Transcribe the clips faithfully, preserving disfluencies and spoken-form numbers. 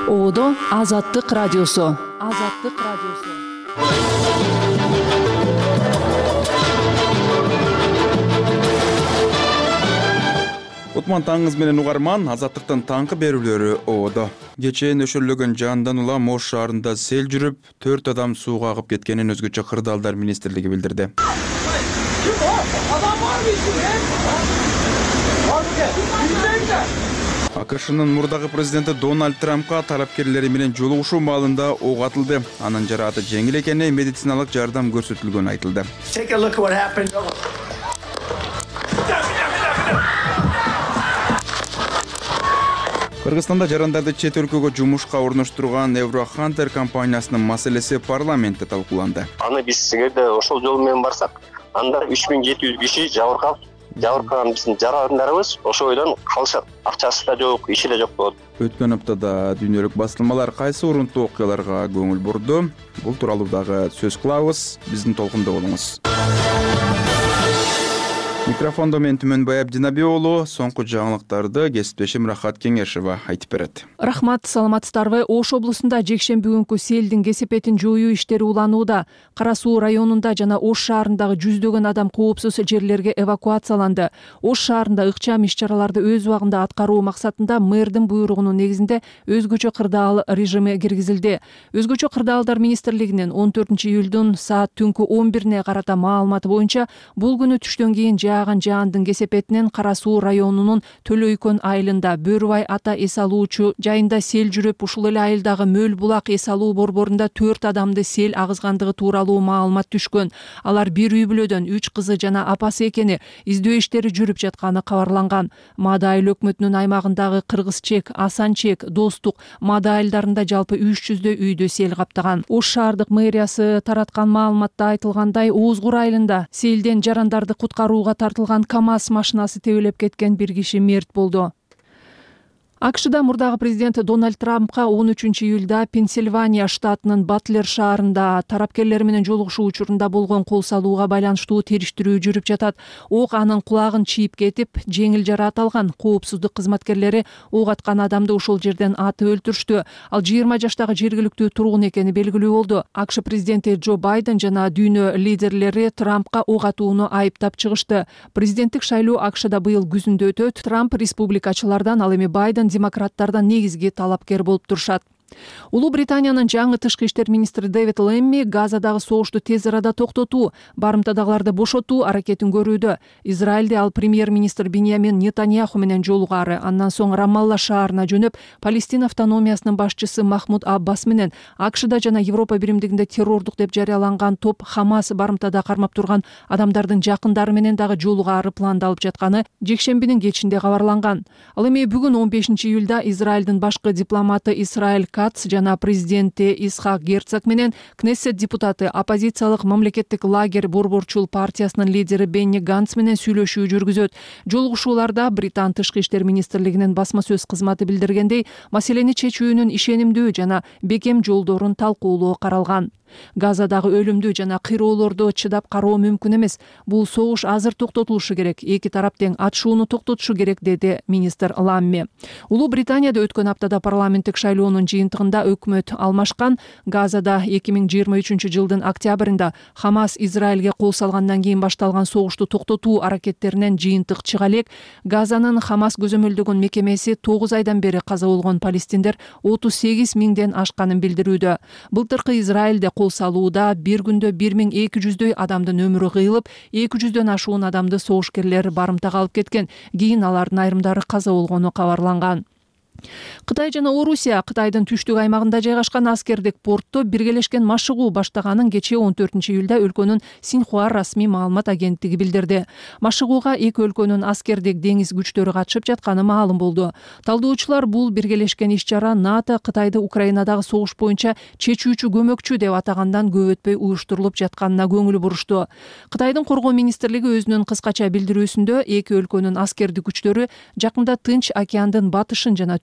Оодо Азаттык радиосу. Азаттык радиосу. Утман таңыңыз менен угарман, Азаттыктын таңкы берүүлөрү оодо. Кечээ нөшөрлөгөн жаандан улам Ош шаарында сел жүрүп, төрт адам сууга агып кеткенин өзгөчө кырдаалдар министрлиги билдирди. АКШнын мурдагы президенти Дональд Трампка талапкерлери менен жолугушуу маалында ок атылды. Анын жарааты жеңил экени, медициналык жардам көрсөтүлгөнү айтылды. Кыргызстанда жарандарды чет өлкөгө жумушка орноштурган Еврохантер компаниясынын маселеси парламентте талкууланды. Аны биз эгерде ошол жол менен барсак, анда үч миң жети жүз киши жабыркап, жабыркаган биздин жарандарыбыз ошол бойдон калышат. Акчасы да жок, иши да жок болот. Өткөн аптада дүйнөлүк басылмалар кайсы урунтуу окуяларга көңүл бурду? Бул тууралуу дагы сөз кылабыз. Биздин толкунда болуңуз. Микрофондо мен Түмөнбай Абдинаби уулу, соңку жаңылыктарды кесиптешим Рахат Кеңешева айтып берет. Рахмат, саламатсыздарбы? Ош облусунда жекшемби күнкү селдин кесепетин жоюу иштери уланууда. Кара Суу районунда жана Ош шаарындагы жүздөгөн адам коопсуз жерлерге эвакуацияланды. Ош шаарында ыкчам иш-чараларды өз убагында аткаруу максатында мэрдин буйругунун негизинде өзгөчө кырдаал режими киргизилди. Өзгөчө кырдаалдар министрлигинин он төртүнчү июлдун саат түнкү он бирине карата маалыматы боюнча бул күнү түштөн кийин жааган жаандын кесепетинен Кара Суу районунун Төлөйкөн айылында Бөрүбай ата эс алуучу жайында сел жүрүп, ушул эле айылдагы Мөл булак эс алуу борборунда төрт адамды сел агызгандыгы тууралуу маалымат түшкөн. Алар бир үй бүлөдөн үч кызы жана апасы экени, издөө иштери жүрүп жатканы кабарланган. Мада айыл өкмөтүнүн аймагындагы Кыргыз чек, Асан чек, Достук, Мада айылдарында жалпы үч жүздөй үйдү сел каптаган. Ош шаардык мэриясы тараткан маалыматта айтылгандай, Оозгур айылында селден жарандарды куткарууга тартылган КАМАЗ машинасы тебелеп кеткен бир киши мерт болду. АКШда мурдагы президент Дональд Трампка он үчүнчү июлда Пенсильвания штатынын Батлер шаарында тарапкерлери менен жолугушуу учурунда болгон кол салууга байланыштуу териштирүү жүрүп жатат. Ок анын кулагын чийип кетип, жеңил жараат алган. Коопсуздук кызматкерлери ок аткан адамды ошол жерден атып өлтүрүштү. Ал жыйырма жаштагы жергиликтүү тургун экени белгилүү болду. АКШ президенти Джо Байден жана дүйнө лидерлери Трампка ок атууну айыптап чыгышты. Президенттик шайлоо АКШда быйыл күзүндө өтөт. Трамп республикачылардан, ал эми Байден демократтардан негизги талапкер болуп турушат. Улуу Британиянын жаңы тышкы иштер министри Дэвид Лэмми Газадагы согушту тез арада токтотуу, барымтадагыларды бошотуу аракетин көрүүдө. Израилде ал премьер-министр Биньямин Нетаньяху менен жолугары, андан соң Рамалла шаарына жөнөп, Палестина автономиясынын башчысы Махмуд Аббас менен АКШда жана Европа биримдигинде террордук деп жарыяланган топ Хамас барымтада кармап турган адамдардын жакындары менен дагы жолугары пландалып жатканы жекшембинин кечинде кабарланган. Ал эми бүгүн он бешинчи июлда Израилдин башкы дипломаты Исраэль Кац жана президенти Исхак Герцог менен Кнессет депутаты оппозициялык мамлекеттик лагерь борборчул партиясынын лидери Бенни Ганц менен сүйлөшүү жүргүзөт. Жолугушууларда Британ тышкы иштер министрлигинин басма сөз кызматы билдиргендей, маселени чечүүнүн ишенимдүү жана бекем жолдорун талкуулоо каралган. Газадагы өлүмдүү жана кыйроолорду чыдап кароо мүмкүн эмес. Бул согуш азыр токтотулушу керек. Эки тарап тең атышууну токтотушу керек, деди министр Ламми. Улуу Британияда өткөн аптада парламенттик шайлоонун жыйынтыгында өкмөт алмашкан. Газада эки миң жыйырма үчүнчү жылдын октябрында Хамас Израилге кол салгандан кийин башталган согушту токтотуу аракеттеринен жыйынтык чыга элек. Газанын Хамас көзөмөлдөгөн мекемеси тогуз айдан бери каза болгон палестиндер отуз сегиз миңден ашканын билдирүүдө. Былтыркы Израилде кол салууда бир күндө бир миң эки жүздөй адамдын өмүрү кыйылып, эки жүздөн ашуун адамды согушкерлер барымтага алып кеткен. Кийин алардын айрымдары каза болгону кабарланган. Кытай жана Орусия Кытайдын түштүк аймагында жайгашкан аскердик портто биргелешкен машыгуу баштаганын кечээ он төртүнчү июлда өлкөнүн Синьхуа расмий маалымат агенттиги билдирди. Машыгууга эки өлкөнүн аскердик деңиз күчтөрү катышып жатканы маалым болду. Талдоочулар бул биргелешкен иш-чара НАТО Кытайды Украинадагы согуш боюнча чечүүчү көмөкчү деп атагандан көп өтпөй уюштурулуп жатканына көңүл бурушту. Кытайдын коргоо министрлиги өзүнүн кыскача билдирүүсүндө эки өлкөнүн аскердик күчтөрү жакында Тынч океандын батышын жана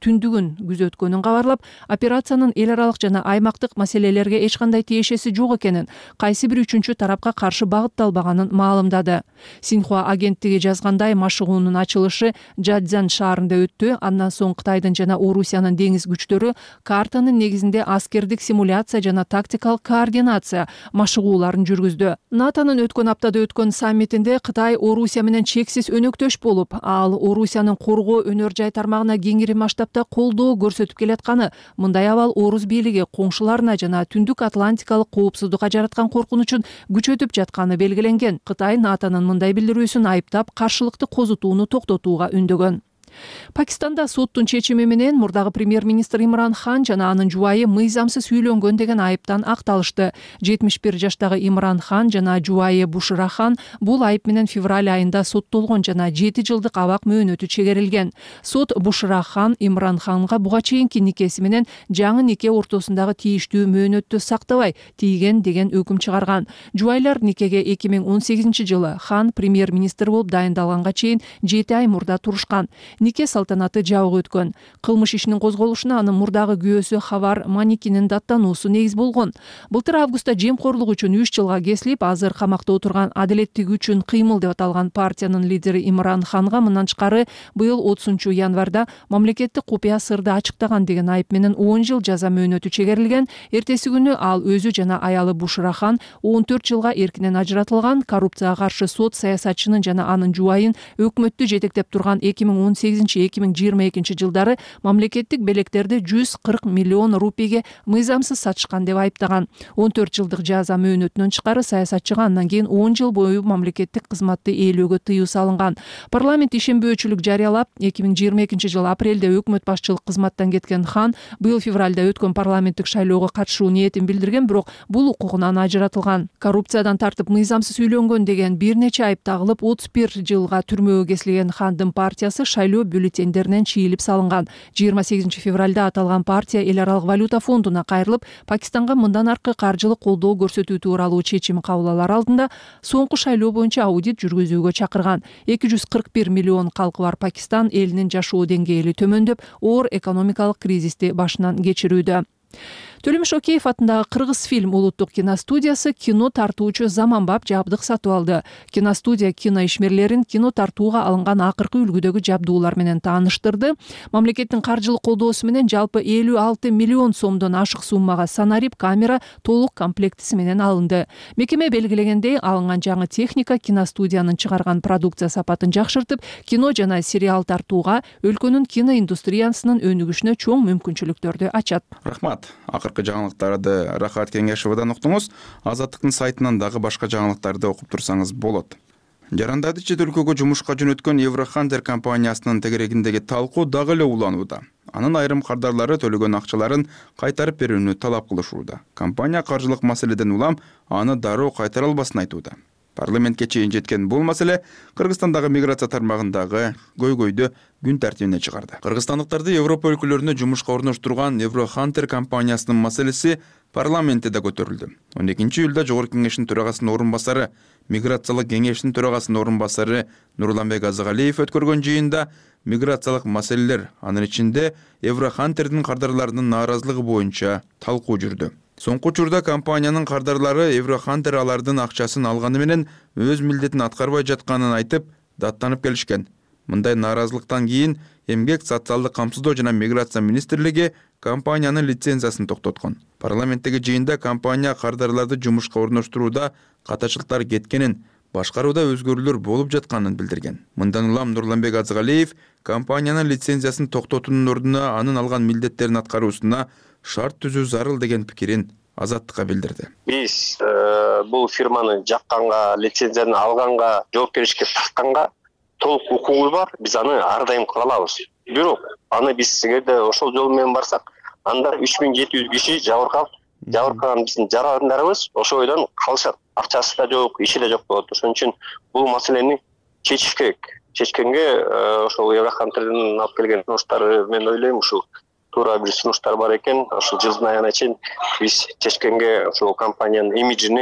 түндүгүн күзөткөнүн кабарлап, операциянын эл аралык жана аймактык маселелерге эч кандай тиешеси жок экенин, кайсы бир үчүнчү тарапка каршы багытталбаганын маалымдады. Синьхуа агенттиги жазгандай, машыгуунун ачылышы Жадзян шаарында өттү. Андан соң Кытайдын жана Орусиянын деңиз күчтөрү картанын негизинде аскердик симуляция жана тактикалык координация машыгууларын жүргүздү. НАТОнун өткөн аптада өткөн саммитинде Кытай Орусия менен чексиз өнөктөш болуп, ал Орусиянын коргоо өнөр жай тармагына кеңири масштабта колдоо көрсөтүп келатканы, мындай абал Орус бийлиги коңшуларына жана Түндүк Атлантикалык коопсуздукка жараткан коркунучун күчөтүп жатканы белгиленген. Кытай НАТОнун мындай билдирүүсүн айыптап, каршылыкты козутууну токтотууга үндөгөн. Пакистанда соттун чечими менен мурдагы премьер-министр Имран Хан жана анын жубайы мыйзамсыз үйлөнгөн деген айыптан акталышты. жетимиш бир жаштагы Имран Хан жана жубайы Бушра Хан бул айып менен февраль айында соттолгон жана жети жылдык абак мөөнөтү чегерилген. Сот Бушра Хан Имран Ханга буга чейинки никеси менен жаңы нике ортосундагы тийиштүү мөөнөттү сактабай тийген деген өкүм чыгарган. Жубайлар никеге эки миң он сегизинчи жылы Хан премьер-министр болуп дайындалганга чейин жети ай мурда турушкан. Нике салтанаты жабык өткөн. Кылмыш ишинин козголушуна анын мурдагы күйөөсү Хавар Маникинин даттануусу негиз болгон. Былтыр августта жемкорлук үчүн үч жылга кесилип, азыр камакта отурган Адилеттик үчүн кыймыл деп аталган партиянын лидери Имран Ханга мындан тышкары быйыл отузунчу январда мамлекеттик купуя сырды ачыктаган деген айып менен он жыл жаза мөөнөтү чегерилген. Эртеси күнү ал өзү жана аялы Бушра Хан он төрт жылга эркинен ажыратылган. Коррупцияга каршы сот саясатчынын жана анын жубайын өкмөттү жетектеп турган эки миң он сегизинчи эки миң жыйырма экинчи жылдары мамлекеттик белектерди жүз кырк миллион рупийге мыйзамсыз сатышкан деп айыптаган. он төрт жылдык жаза мөөнөтүнөн тышкары саясатчыга андан кийин он жыл бою мамлекеттик кызматты ээлөөгө тыюу салынган. Парламент ишенбөөчүлүк жарыялап, эки миң жыйырма экинчи жылы апрелде өкмөт башчылык кызматтан кеткен Хан быйыл февралда өткөн парламенттик шайлоого катышуу ниетин билдирген, бирок бул укугунан ажыратылган. Коррупциядан тартып мыйзамсыз үйлөнгөн деген бир нече айып тагылып, отуз бир жылга түрмөгө кесилген Хандын партиясы шайлоо бюллетендеринен чийилип салынган. жыйырма сегизинчи февралда аталган партия эл аралык валюта фондуна кайрылып, Пакистанга мындан аркы каржылык колдоо көрсөтүү тууралуу чечим кабыл алар алдында соңку шайлоо боюнча аудит жүргүзүүгө чакырган. эки жүз кырк бир миллион калкы бар Пакистан элинин жашоо деңгээли төмөндөп, оор экономикалык кризисти башынан кечирүүдө. Төлөмүш Океев атындагы Кыргыз фильм улуттук киностудиясы кино тартуучу заманбап жабдык сатып алды. Киностудия кино ишмерлерин кино тартууга алынган акыркы үлгүдөгү жабдуулар менен тааныштырды. Мамлекеттин каржылык колдоосу менен жалпы элүү алты миллион сомдон ашык суммага санарип камера толук комплектиси менен алынды. Мекеме белгилегендей, алынган жаңы техника киностудиянын чыгарган продукция сапатын жакшыртып, кино жана сериал тартууга өлкөнүн кино индустриясынын өнүгүшүнө чоң мүмкүнчүлүктөрдү ачат. Рахмат. Акыркы жаңылыктарды Рахат Кеңешовадан уктуңуз. Азаттыктын сайтынан дагы башка жаңылыктарды окуп турсаңыз болот. Жарандарды чет өлкөгө жумушка жөнөткөн Еврохантер компаниясынын тегерегиндеги талкуу дагы эле уланууда. Анын айрым кардарлары төлөгөн акчаларын кайтарып берүүнү талап кылышууда. Компания каржылык маселеден улам аны дароо кайтара албасын айтууда. Парламентке чейин жеткен бул маселе Кыргызстандагы миграция тармагындагы көйгөйдү күн тартибине чыгарды. Кыргызстандыктарды Европа өлкөлөрүнө жумушка орноштурган Еврохантер компаниясынын маселеси парламентте да көтөрүлдү. он экинчи июлда Жогорку кеңештин төрагасынын орун басары, миграциялык кеңештин төрагасынын орун басары Нурланбек Азыгалиев өткөргөн жыйында миграциялык маселелер, анын ичинде Еврохантердин кардарларынын нааразылыгы боюнча талкуу жүрдү. Соңку учурда компаниянын кардарлары Еврохантер алардын акчасын алганы менен өз милдетин аткарбай жатканын айтып, даттанып келишкен. Мындай нааразылыктан кийин Эмгек, социалдык камсыздоо жана миграция министрлиги компаниянын лицензиясын токтоткон. Парламенттеги жыйында компания кардарларды жумушка орноштурууда катачылыктар кеткенин, башкарууда өзгөрүүлөр болуп жатканын билдирген. Мындан улам Нурланбек Азыгалиев компаниянын лицензиясын токтотуунун ордуна анын алган милдеттерин аткаруусуна шарт түзүү зарыл деген пикирин Азаттыкка билдирди. Биз бул фирманы жакканга, лицензияны алганга, жоопкерчиликке тартканга толук укугубуз бар. Биз аны ар дайым кыла алабыз. Бирок аны биз эгерде ошол жол менен барсак, анда үч миң жети жүз киши жабыркап, жабыркаган биздин жарандарыбыз ошол бойдон калышат. Акчасы да жок, иши да жок болот. Ошон үчүн бул маселени чечиш керек. Чечкенге ошол Еврохантердин алып келген сунуштары, мен ойлойм, ушул туура бир сунуштар бар экен. Ошол жылдын айына чейин биз чечкенге ошол компаниянын имиджини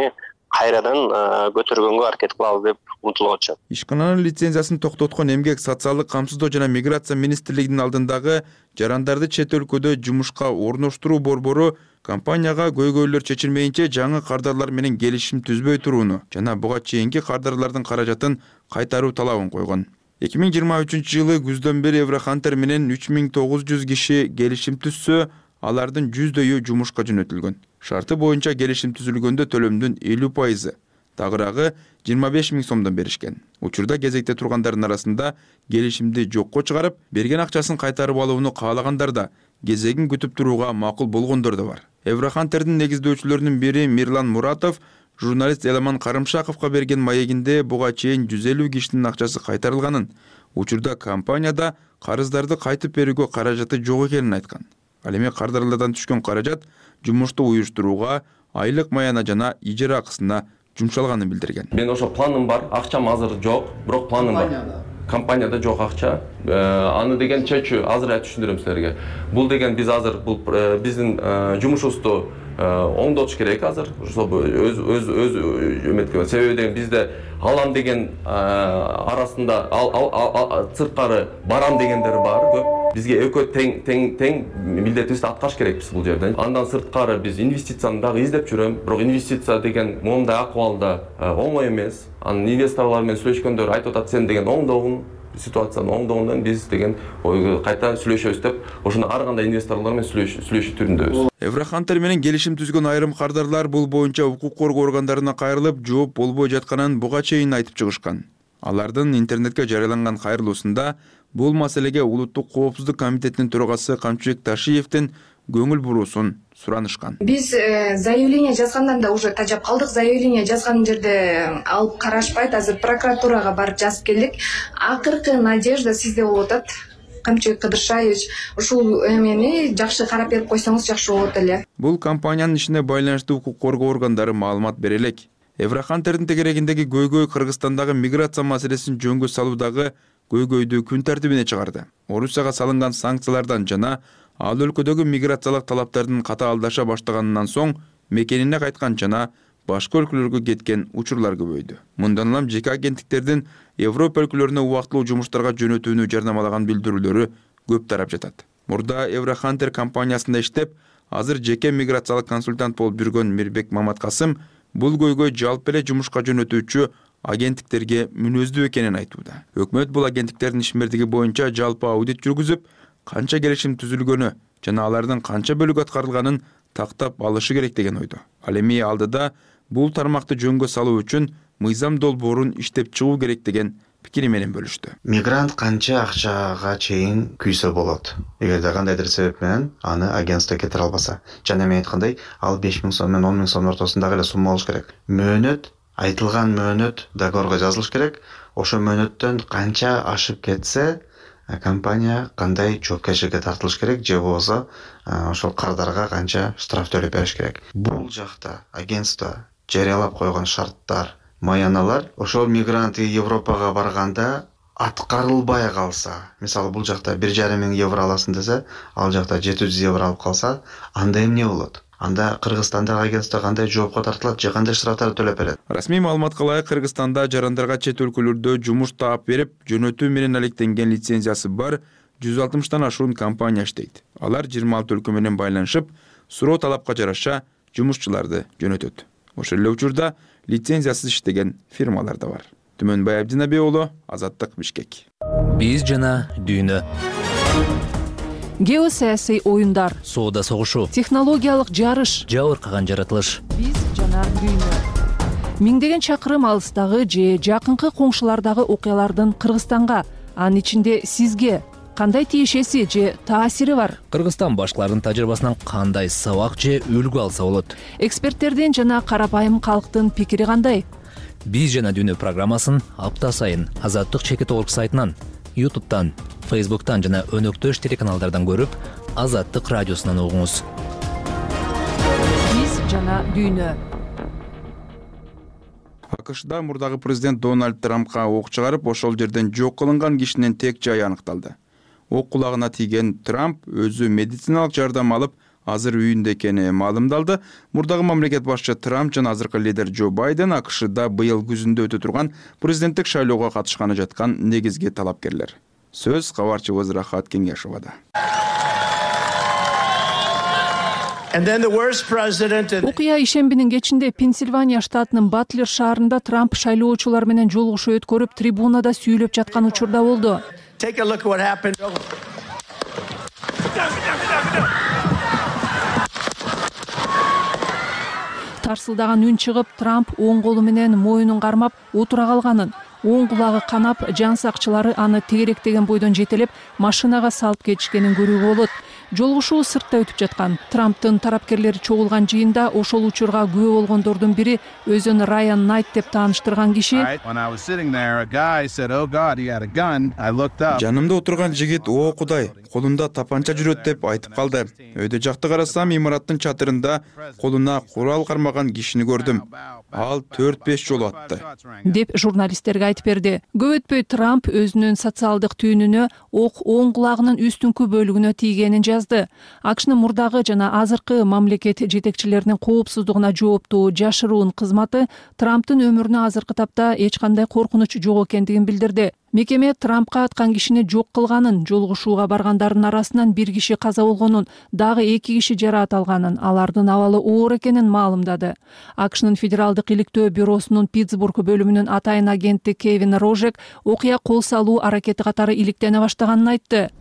кайрадан көтөргөнгө аракет кылабыз деп умтулуп атышат. Ишкананын лицензиясын токтоткон Эмгек, социалдык камсыздоо жана миграция министрлигинин алдындагы жарандарды чет өлкөдө жумушка орноштуруу борбору компанияга көйгөйлөр чечилмейинче жаңы кардарлар менен келишим түзбөй турууну жана буга чейинки кардарлардын каражатын кайтаруу талабын койгон. эки миң жыйырма үчүнчү жылы күздөн бери Еврохантер менен үч миң тогуз жүз киши келишим түзсө, алардын жүздөйү жумушка жөнөтүлгөн. Шарты боюнча келишим түзүлгөндө төлөмдүн элүү пайызы, тагыраагы жыйырма беш миң сомдон беришкен. Учурда кезекте тургандардын арасында келишимди жокко чыгарып, берген акчасын кайтарып алууну каалагандар да, кезегин күтүп турууга макул болгондор да бар. Еврохантердин негиздөөчүлөрүнүн бири Мирлан Муратов журналист Эламан Карымшаковго берген маегинде буга чейин жүз элүү кишинин акчасы кайтарылганын, учурда компанияда карыздарды кайтып берүүгө каражаты жок экенин айткан. Ал эми кардарлардан түшкөн каражат жумушту уюштурууга, айлык маяна жана ижара акысына жумшалганын билдирген. Мен ошо планым бар, акчам азыр жок, бирок планым бар. Компанияда жок акча. Аны деген чечүү азыр айтып түшүндүрөм силерге. Бул деген биз азыр бул биздин жумушубузду оңдотуш керек азыр. Ошо өз өз өз үмөткө. Себеби деген бизде алам деген арасында сырткары барам дегендер бар көп. Бизге экөө тең тең тең милдетибизди аткарыш керекпиз бул жерде. Андан сырткары биз инвестицияны дагы издеп жүрөм. Бирок инвестиция деген моундай акыбалда оңой эмес. Анын инвесторлор менен сүйлөшкөндөр айтып атат, сен деген оңдогун ситуацияны оңдогондон биз деген кайта сүйлөшөбүз деп, ошондо ар кандай инвесторлор менен сүйлөшүү түрүндөбүз. Еврохантер менен келишим түзгөн айрым кардарлар бул боюнча укук коргоо органдарына кайрылып, жооп болбой жатканын буга чейин айтып чыгышкан. Алардын интернетке жарыяланган кайрылуусунда бул маселеге Улуттук коопсуздук комитетинин төрагасы Камчыбек Ташиевдин көңүл буруусун суранышкан. Биз заявление жазгандан да уже тажап калдык. Заявление жазган жерде алып карашпайт. Азыр прокуратурага барып жазып келдик. Акыркы надежда сизде болуп атат. Камчыбек Кыдыршаевич, ушул эмени жакшы карап берип койсоңуз жакшы болот эле. Бул компаниянын ишине байланыштуу укук коргоо органдары маалымат бере элек. Еврохантердин тегерегиндеги көйгөй Кыргызстандагы миграция маселесин жөнгө салуудагы көйгөйдү күн тартибине чыгарды. Орусияга салынган санкциялардан жана ал өлкөдөгү миграциялык талаптардын катаалдаша баштаганынан соң мекенине кайткан жана башка өлкөлөргө кеткен учурлар көбөйдү. Мындан улам жеке агенттиктердин Европа өлкөлөрүнө убактылуу жумуштарга жөнөтүүнү жарнамалаган билдирүүлөрү көп тарап жатат. Мурда Еврохантер компаниясында иштеп, азыр жеке миграциялык консультант болуп жүргөн Мирбек Маматкасым бул көйгөй жалпы эле жумушка жөнөтүүчү агенттиктерге мүнөздүү экенин айтууда. Өкмөт бул агенттиктердин ишмердиги боюнча жалпы аудит жүргүзүп, канча келишим түзүлгөнү жана алардын канча бөлүгү аткарылганын тактап алышы керек деген ойдо. Ал эми алдыда бул тармакты жөнгө салуу үчүн мыйзам долбоорун иштеп чыгуу керек деген пикири менен бөлүштү. Мигрант канча акчага чейин күйсө болот. Эгерде кандайдыр себеп менен аны агентство кетире албаса, жана мен айткандай, ал беш миң сом менен он миң сомдун ортосундагы эле сумма болуш керек. Мөөнөт, айтылган мөөнөт договорго жазылыш керек. Ошо мөөнөттөн канча ашып кетсе, компания кандай жоопкерчиликке тартылыш керек, же болбосо ошол кардарга канча штраф төлөп бериш керек. Бул жакта агентство жарыялап койгон шарттар, маяналар ошол мигрант Европага барганда аткарылбай калса, мисалы бул жакта бир жарым миң евро аласың десе, ал жакта жети жүз евро алып калса, анда эмне болот? Анда Кыргызстандагы агентство кандай жоопко тартылат, же кандай штрафтарды төлөп берет? Расмий маалыматка ылайык Кыргызстанда жарандарга чет өлкөлөрдө жумуш таап берип, жөнөтүү менен алектенген лицензиясы бар жүз алтымыштан ашуун компания иштейт. Алар жыйырма алты өлкө менен байланышып, суроо талапка жараша жумушчуларды жөнөтөт. Ошол эле учурда лицензиясыз иштеген фирмалар да бар. Түмөнбай Абдинабек уулу, Азаттык, Бишкек. Биз жана дүйнө. Геосаясий оюндар, соода согушу, технологиялык жарыш, жабыркаган жаратылыш. Биз жана дүйнө. Миңдеген чакырым алыстагы же жакынкы коңшулардагы окуялардын Кыргызстанга, анын ичинде сизге кандай тиешеси же таасири бар? Кыргызстан башкалардын тажрыйбасынан кандай сабак же үлгү алса болот? Эксперттердин жана карапайым калктын пикири кандай? Биз жана дүйнө программасын апта сайын Азаттык чекит орг сайтынан, ютубтан, фейсбуктан жана өнөктөш телеканалдардан көрүп, Азаттык радиосунан угуңуз. Биз жана дүйнө. АКШда мурдагы президент Дональд Трампка ок чыгарып, ошол жерден жок кылынган кишинин тек жайы аныкталды. Ок кулагына тийген Трамп өзү медициналык жардам алып, азыр үйүндө экени маалымдалды. Мурдагы мамлекет башчы Трамп жана азыркы лидер Джо Байден АКШда быйыл күзүндө өтө турган президенттик шайлоого катышканы жаткан негизги талапкерлер. Сөз кабарчыбыз Рахат Кеңешовада. Окуя ишембинин кечинде Пенсильвания штатынын Батлер шаарында Трамп шайлоочулар менен жолугушуу өткөрүп, трибунада сүйлөп жаткан учурда болду. Тарсылдаган үн чыгып, Трамп оң колу менен моюнун кармап отура калганын, оң кулагы канап, жан сакчылары аны тегеректеген бойдон жетелеп, машинага салып кетишкенин көрүүгө болот. Жолугушуу сыртта өтүп жаткан. Трамптын тарапкерлери чогулган жыйында ошол учурга күбө болгондордун бири өзүн Райан Найт деп тааныштырган киши жанымда отурган жигит о Кудай, колунда тапанча жүрөт деп айтып калды. Өйдө жакты карасам, имараттын чатырында колуна курал кармаган кишини көрдүм. Ал төрт беш жолу атты деп журналисттерге айтып берди. Көп өтпөй Трамп өзүнүн социалдык түйүнүнө ок оң кулагынын үстүнкү бөлүгүнө тийгенин жазды. АКШнын мурдагы жана азыркы мамлекет жетекчилеринин коопсуздугуна жооптуу жашыруун кызматы Трамптын өмүрүнө азыркы тапта эч кандай коркунуч жок экендигин билдирди. Мекеме Трампка аткан кишини жок кылганын, жолугушууга баргандардын арасынан бир киши каза болгонун, дагы эки киши жараат алганын, алардын абалы оор экенин маалымдады. АКШнын федералдык иликтөө бюросунун Питтсбург бөлүмүнүн атайын агенти Кевин Рожек окуя кол салуу аракети катары иликтене баштаганын айтты.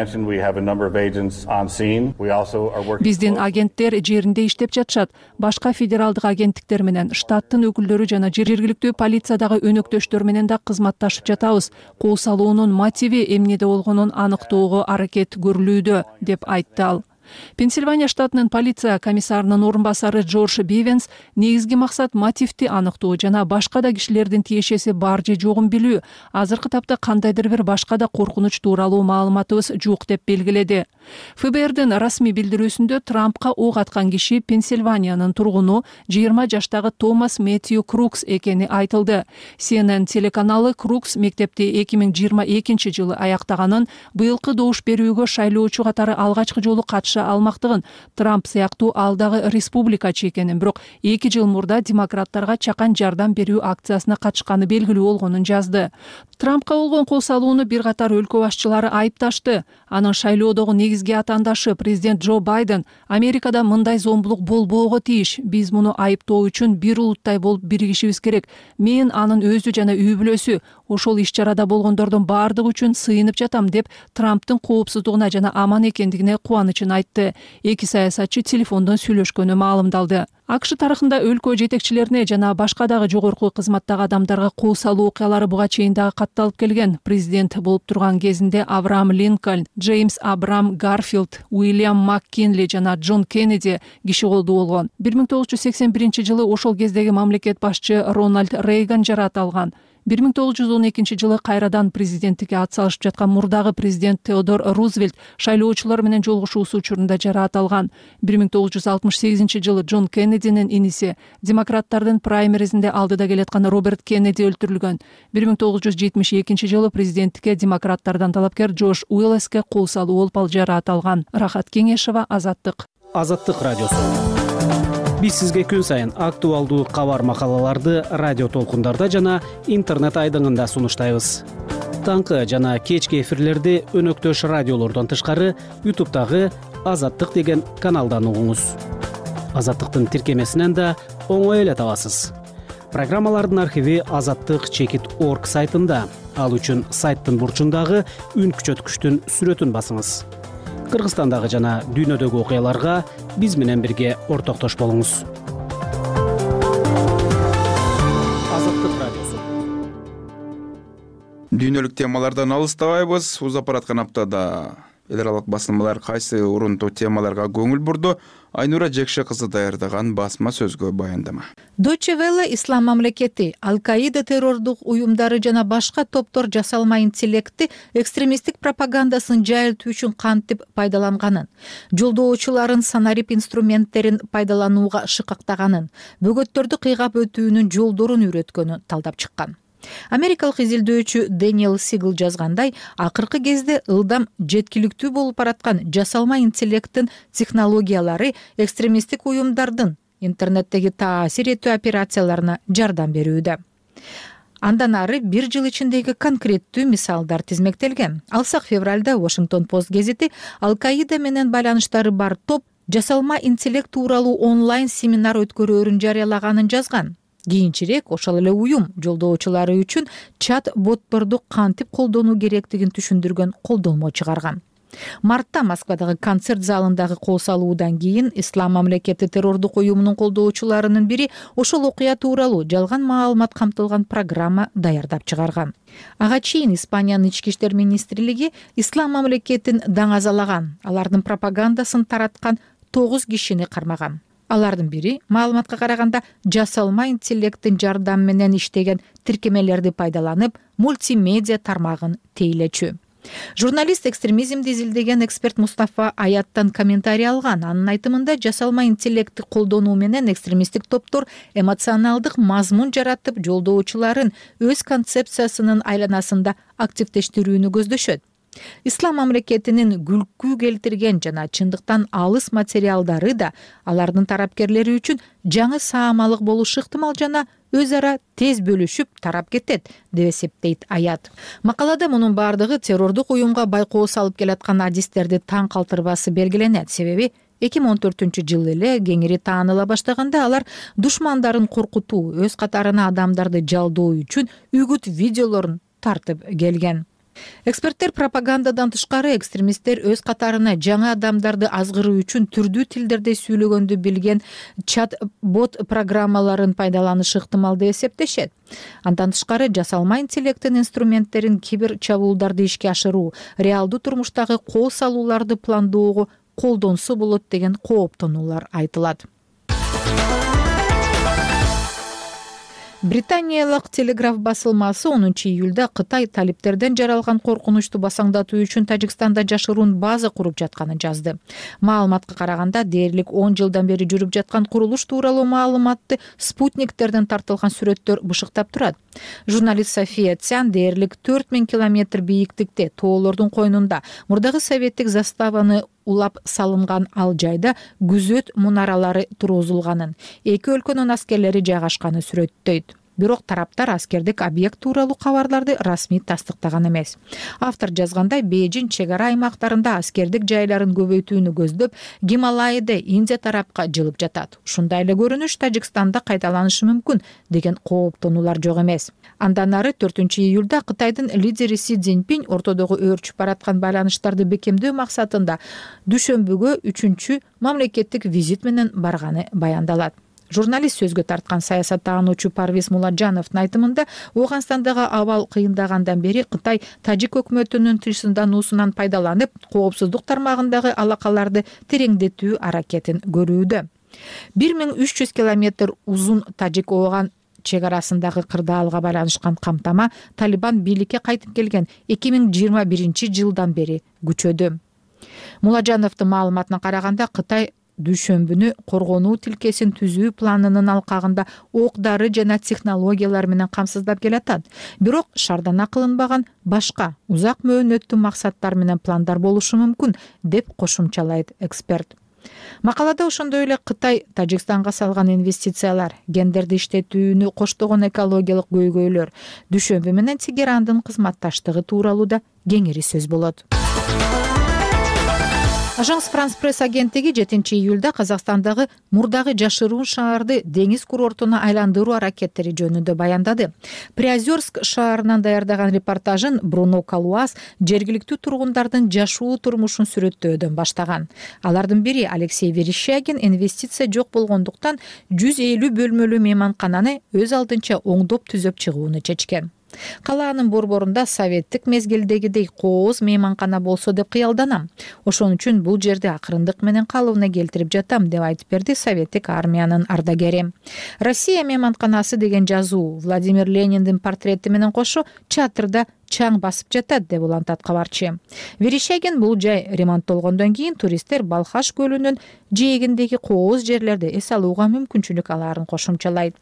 Биздин агенттер жеринде иштеп жатышат. Башка федералдык агенттиктер менен, штаттын өкүлдөрү жана жергиликтүү полициядагы өнөктөштөр менен да кызматташып жатабыз. Кол салуунун мотиви эмнеде болгонун аныктоого аракет көрүлүүдө, деп айтты ал. Пенсильвания штатынын полиция комиссарынын орун басары Джордж Бивенс негизги максат мотивти аныктоо жана башка да кишилердин тиешеси бар же жогун билүү. Азыркы тапта кандайдыр бир башка да коркунуч тууралуу маалыматыбыз жок деп белгиледи. ФБРдин расмий билдирүүсүндө Трампка ок аткан киши Пенсильваниянын тургуну жыйырма жаштагы Томас Мэтью Крукс экени айтылды. Си Эн Эн телеканалы Крукс мектепти эки миң жыйырма экинчи жылы аяктаганын, быйылкы добуш берүүгө шайлоочу катары алгачкы жолу катыша алмактыгын, Трамп сыяктуу ал дагы республикачы экенин, бирок эки жыл мурда демократтарга чакан жардам берүү акциясына катышканы белгилүү болгонун жазды. Трампка болгон кол салууну бир катар өлкө башчылары айыпташты. Анын шайлоодогу негизги атаандашы президент Джо Байден Америкада мындай зомбулук болбоого тийиш. Биз муну айыптоо үчүн бир улуттай болуп биригишибиз керек. Мен анын өзү жана үй бүлөсү, ошол иш чарада болгондордун баардыгы үчүн сыйынып жатам деп Трамптын коопсуздугуна жана аман экендигине кубанычын айтты. Эки саясатчы телефондон сүйлөшкөнү маалымдалды. АКШ тарыхында өлкө жетекчилерине жана башка дагы жогорку кызматтагы адамдарга кол салуу окуялары буга чейин дагы катталып келген. Президент болуп турган кезинде Авраам Линкольн, Джеймс Абрам Гарфилд, Уильям МакКинли жана Джон Кеннеди киши колду болгон. бир миң тогуз жүз сексен биринчи жылы ошол кездеги мамлекет башчы Рональд Рейган жараат алган. бир миң тогуз жүз он экинчи жылы кайрадан президенттикке ат салышып жаткан мурдагы президент Теодор Рузвельт шайлоочулар менен жолугушуусу учурунда жараат алган. бир миң тогуз жүз алтымыш сегизинчи жылы Джон Кеннединин иниси, демократтардын праймеризинде алдыда келаткан Роберт Кеннеди өлтүрүлгөн. бир миң тогуз жүз жетимиш экинчи жылы президенттикке демократтардан талапкер Джош Уиллеске кол салуу болуп ал жараат алган. Рахат Кеңешова, Азаттык. Азаттык радиосу. Биз сизге күн сайын актуалдуу кабар макалаларды радио толкундарда жана интернет айдыңында сунуштайбыз. Таңкы жана кечки эфирлерди өнөктөш радиолордон тышкары ютубтагы Азаттык деген каналдан угуңуз. Азаттыктын тиркемесинен да оңой эле табасыз. Программалардын архиви азаттык чекит точка орг сайтында. Ал үчүн сайттын бурчундагы үн күчөткүчтүн сүрөтүн басыңыз. Кыргызстандагы жана дүйнөдөгү окуяларга биз менен бирге ортоктош болуңуз. Азаттык радиосу. Дүйнөлүк темалардан алыстабайбыз. Узап бараткан аптада эл аралык басылмалар кайсы урунтуу темаларга көңүл бурду? Айнура Жекше кызы даярдаган басма сөзгө баяндама. Deutsche Welle ислам мамлекети, Ал-Каида террордук уюмдары жана башка топтор жасалма интеллектти экстремисттик пропагандасын жайылтуу үчүн кантип пайдаланганын, жолдоочуларын санарип инструменттерин пайдаланууга шыкактаганын, бөгөттөрдү кыйгап өтүүнүн жолдорун үйрөткөнүн талдап чыккан. Америкалык изилдөөчү Дэниел Сигл жазгандай, акыркы кезде ылдам жеткиликтүү болуп бараткан жасалма интеллекттин технологиялары экстремисттик уюмдардын интернеттеги таасир этүү операцияларына жардам берүүдө. Андан ары бир жыл ичиндеги конкреттүү мисалдар тизмектелген. Алсак, февралда Washington Post гезити Ал-Каида менен байланыштары бар топ жасалма интеллект тууралуу онлайн семинар өткөрөөрүн жарыялаганын жазган. Кийинчерээк ошол эле уюм жолдоочулары үчүн чат ботторду кантип колдонуу керектигин түшүндүргөн колдонмо чыгарган. Мартта Москвадагы концерт залындагы кол салуудан кийин Ислам мамлекети террордук уюмунун колдоочуларынын бири ошол окуя тууралуу жалган маалымат камтылган программа даярдап чыгарган. Ага чейин Испаниянын ички иштер министрлиги Ислам мамлекетин даңазалаган, алардын пропагандасын тараткан тогуз кишини кармаган. Алардын бири маалыматка караганда жасалма интеллекттин жардамы менен иштеген тиркемелерди пайдаланып, мультимедиа тармагын тейлечү. Журналист экстремизмди изилдеген эксперт Мустафа Аяттан комментарий алган. Анын айтымында жасалма интеллектти колдонуу менен экстремисттик топтор эмоционалдык мазмун жаратып, жолдоочуларын өз концепциясынын айланасында активдештирүүнү көздөшөт. Ислам мамлекетинин күлкү келтирген жана чындыктан алыс материалдары да алардын тарапкерлери үчүн жаңы саамалык болушу ыктымал жана өз ара тез бөлүшүп тарап кетет, деп эсептейт Аят. Макалада мунун бардыгы террордук уюмга байкоо салып келаткан адистерди таң калтырбасы белгиленет. Себеби эки миң он төртүнчү жылы эле кеңири тааныла баштаганда алар душмандарын коркутуу, өз катарына адамдарды жалдоо үчүн үгүт видеолорун тартып келген. Эксперттер пропагандадан тышкары экстремисттер өз катарына жаңы адамдарды азгыруу үчүн түрдүү тилдерде сүйлөгөндү билген чат бот программаларын пайдаланышы ыктымал деп эсептешет. Андан тышкары жасалма интеллекттин инструменттерин кибер чабуулдарды ишке ашыруу, реалдуу турмуштагы кол салууларды пландоого колдонсо болот деген кооптонуулар айтылат. Британиялык Телеграф басылмасы онунчу июлда Кытай талиптерден жаралган коркунучту басаңдатуу үчүн Тажикстанда жашыруун база куруп жатканын жазды. Маалыматка караганда дээрлик он жылдан бери жүрүп жаткан курулуш тууралуу маалыматты спутниктерден тартылган сүрөттөр бышыктап турат. Журналист София Цян дээрлик төрт миң километр бийиктикте тоолордун койнунда мурдагы советтик заставаны улап салынган ал жайда күзөт мунаралары тургузулганын, эки өлкөнүн аскерлери жайгашканын сүрөттөйт. Бирок тараптар аскердик объект тууралуу кабарларды расмий тастыктаган эмес. Автор жазгандай, Бейжин чек ара аймактарында аскердик жайларын көбөйтүүнү көздөп, Гималайда Индия тарапка жылып жатат. Ушундай эле көрүнүш Тажикстанда кайталанышы мүмкүн деген кооптонуулар жок эмес. Андан ары төртүнчү июлда Кытайдын лидери Си Цзиньпин ортодогу өөрчүп бараткан байланыштарды бекемдөө максатында дүйшөмбүгө үчүнчү мамлекеттик визит менен барганы баяндалат. Журналист сөзгө тарткан саясаттануучу Парвиз Муладжановдун айтымында, Ооганстандагы абал кыйындагандан бери Кытай тажик өкмөтүнүн тынчсыздануусунан пайдаланып, коопсуздук тармагындагы алакаларды тереңдетүү аракетин көрүүдө. бир миң үч жүз километр узун Тажик-Ооган чек арасындагы кырдаалга байланышкан камтама Талибан бийликке кайтып келген эки миң жыйырма биринчи жылдан бери күчөдө. Муладжановдун маалыматына караганда, Кытай дүйшөмбүнү коргонуу тилкесин түзүү планынын алкагында ок-дары жана технологиялар менен камсыздап келатат. Бирок шаардан кылынбаган башка узак мөөнөттүү максаттар менен пландар болушу мүмкүн, деп кошумчалайт эксперт. Макалада ошондой эле Кытай Тажикстанга салган инвестициялар, гендерди иштетүүнү коштогон экологиялык көйгөйлөр, дүйшөмбү менен Тегерандын кызматташтыгы тууралуу да кеңири сөз болот. Ажанс Франс пресс агенттиги жетинчи июлда Казакстандагы мурдагы жашыруун шаарды деңиз курортуна айландыруу аракеттери жөнүндө баяндады. Приозерск шаарынан даярдаган репортажын Бруно Калуас жергиликтүү тургундардын жашоо турмушун сүрөттөөдөн баштаган. Алардын бири Алексей Верещагин инвестиция жок болгондуктан жүз элүү бөлмөлүү мейманкананы өз алдынча оңдоп түзөп чыгууну чечкен. Калаанын борборунда советтик мезгилдегидей кооз мейманкана болсо деп кыялданам. Ошон үчүн бул жерде акырындык менен калыбына келтирип жатам, деп айтып берди советтик армиянын ардагери. Россия мейманканасы деген жазуу Владимир Лениндин портрети менен кошо чатырда чаң басып жатат, деп улантат кабарчы. Верещагин бул жай ремонттолгондон кийин туристтер Балхаш көлүнүн жээгиндеги кооз жерлерде эс алууга мүмкүнчүлүк алаарын кошумчалайт.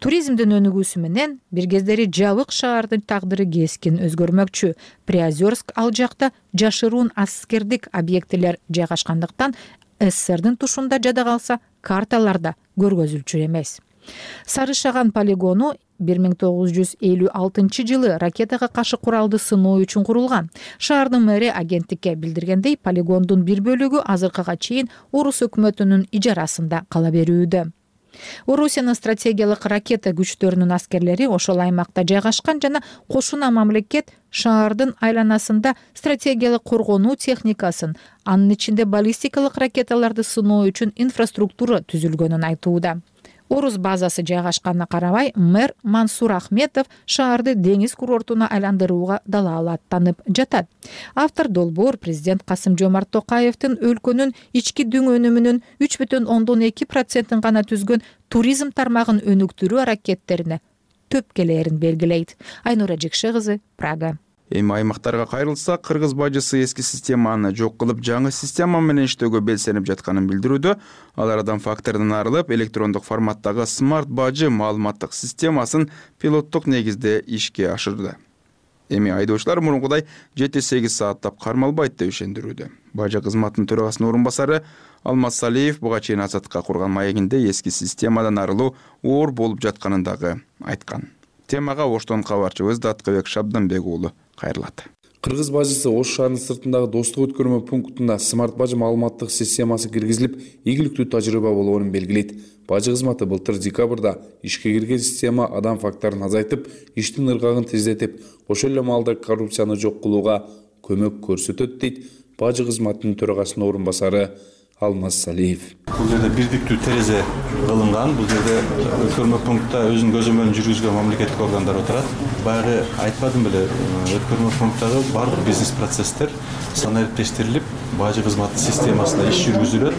Туризмдин өнүгүүсү менен бир кездери жабык шаардын тагдыры кескин өзгөрмөкчү. Приозерск ал жакта жашыруун аскердик объектилер жайгашкандыктан СССРдин тушунда жада калса карталарда көргөзүлчү эмес. Сары Шаган полигону бир миң тогуз жүз элүү алтынчы жылы ракетага каршы куралды сыноо үчүн курулган. Шаардын мэри агенттикке билдиргендей, полигондун бир бөлүгү азыркыга чейин орус өкмөтүнүн ижарасында кала берүүдө. Орусиянын стратегиялык ракета күчтөрүнүн аскерлери ошол аймакта жайгашкан жана кошуна мамлекет шаардын айланасында стратегиялык коргонуу техникасын, анын ичинде баллистикалык ракеталарды сыноо үчүн инфраструктура түзүлгөнүн айтууда. Орус базасы жайгашканына карабай, мэр Мансур Ахметов шаарды деңиз курортуна айландырууга дала аттанып жатат. Автор долбоор президент Касым-Жомарт Токаевдин өлкөнүн ички дүң өнүмүнүн үч бүтүн ондон эки процентин гана түзгөн туризм тармагын өнүктүрүү аракеттерине төпкелээрин белгилейт. Айнура Жекше кызы, Прага. Эми аймактарга кайрылсак, кыргыз бажысы эски системаны жок кылып, жаңы система менен иштөөгө белсенип жатканын билдирүүдө. Алар адам факторунан арылып, электрондук форматтагы смарт бажы маалыматтык системасын пилоттук негизде ишке ашырды. Эми айдоочулар мурункудай жети сегиз сааттап кармалбайт деп ишендирүүдө. Бажы кызматынын төрагасынын орун басары Алмаз Салиев буга чейин Азаттыкка курган маегинде эски системадан арылуу оор болуп жатканын дагы айткан. Темага Оштон кабарчыбыз Даткыбек Шабданбек уулу кайрылат. Кыргыз бажысы Ош шаарынын сыртындагы достук өткөрмө пунктунда смарт бажы маалыматтык системасы киргизилип, ийгиликтүү тажрыйба болгонун белгилейт. Бажы кызматы былтыр декабрда ишке кирген система адам факторун азайтып, иштин ыргагын тездетип, ошол эле маалда коррупцияны жок кылууга көмөк көрсөтөт дейт бажы кызматынын төрагасынын орун басары Алмаз Салиев. Бул жерде бирдиктүү терезе кылынган. Бул жерде өткөрмө пунктта өзүнүн көзөмөлүн жүргүзгөн мамлекеттик органдар отурат. Баягы айтпадым беле, өткөрмө пункттагы бардык бизнес процесстер санариптештирилип, бажы кызматы системасында иш жүргүзүлөт.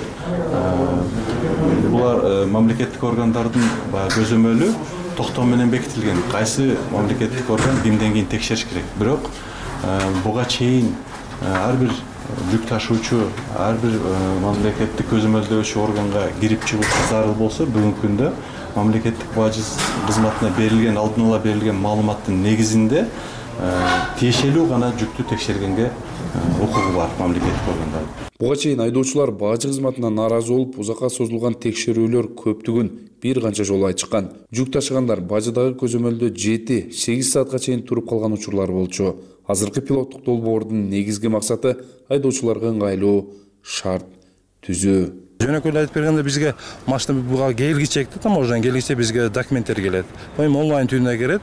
Булар мамлекеттик органдардын баягы көзөмөлү токтом менен бекитилген. Кайсы мамлекеттик орган кимден кийин текшериш керек. Бирок буга чейин ар бир жүк ташуучу, ар бир мамлекеттик көзөмөлдөөчү органга кирип чыгуу зарыл болсо, бүгүнкү күндө мамлекеттик бажы кызматына берилген, алдын ала берилген маалыматтын негизинде тиешелүү гана жүктү текшергенге укугу бар мамлекеттик органдар. Буга чейин айдоочулар бажы кызматына нааразы болуп, узакка созулган текшерүүлөр көптүгүн бир канча жолу айчыккан. Жүк ташыгандар бажыдагы көзөмөлдө жети сегиз саатка чейин туруп калган учурлар болчу. Азыркы пилоттук долбоордун негизги максаты айдоочуларга ыңгайлуу шарт түзүү. Жөнөкөй айтып бергенде бизге машина буга келгичекти, таможнядан келгиче бизге документтер келет. Эми онлайн түрүнө келет.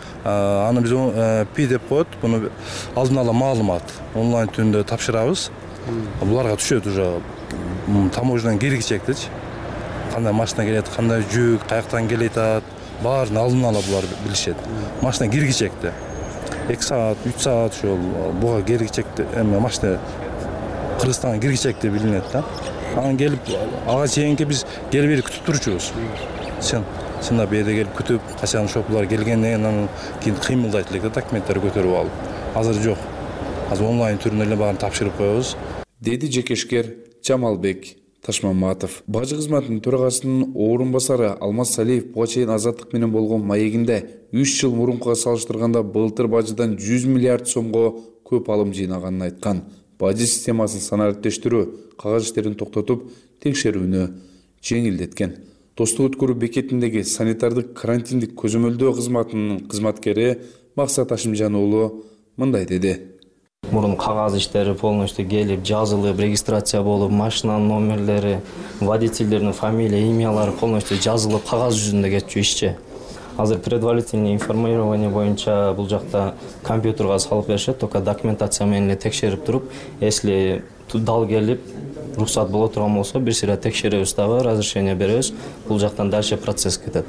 Аны биз пи деп коет, буну алдын ала маалымат онлайн түрүндө тапшырабыз. Буларга түшөт уже таможнядан келгичектичи. Кандай машина келет, кандай жүк, каяктан келет, баарын алдын ала булар билишет. Машина киргичекти. эки саат, үч саат ошол буга киргичекти, эми машина Кыргызстанга киргичекти билинет да. Анан келип, ага чейинки биз келип бери күтүп турчубуз. Сен, сен да бери келип күтүп, качан шоплар келгенден кийин анан кийин кыймылдайт элек да, документтерди көтөрүп алып. Азыр жок. Азыр онлайн түрүндө эле баарын тапшырып коебуз. Деди жекешкер Жамалбек Ташмаматов. Бажы кызматынын төрагасынын орун басары Алмаз Салиев буга чейин Азаттык менен болгон маегинде үч жыл мурункуга салыштырганда былтыр бажыдан жүз миллиард сомго көп алым жыйнаганын айткан. Бажы системасын санариптештирүү кагаз иштерин токтотуп, текшерүүнү жеңилдеткен. Достук өткөрүү бекетиндеги санитардык карантиндик көзөмөлдөө кызматынын кызматкери Максат Ашимжан уулу мындай деди. Мурун кагаз иштери полностью келип, жазылып, регистрация болуп, машинанын номерлери, водительдердин фамилия, имялары полностью жазылып, кагаз жүзүндө кетчү ишчи. Азыр предварительный информирование боюнча бул жакта компьютерга салып беришет, только документация менен эле текшерип туруп, если дал келип, рухсат боло турган болсо, бир сыйра текшеребиз дагы, разрешение беребиз, бул жактан дальше процесс кетет.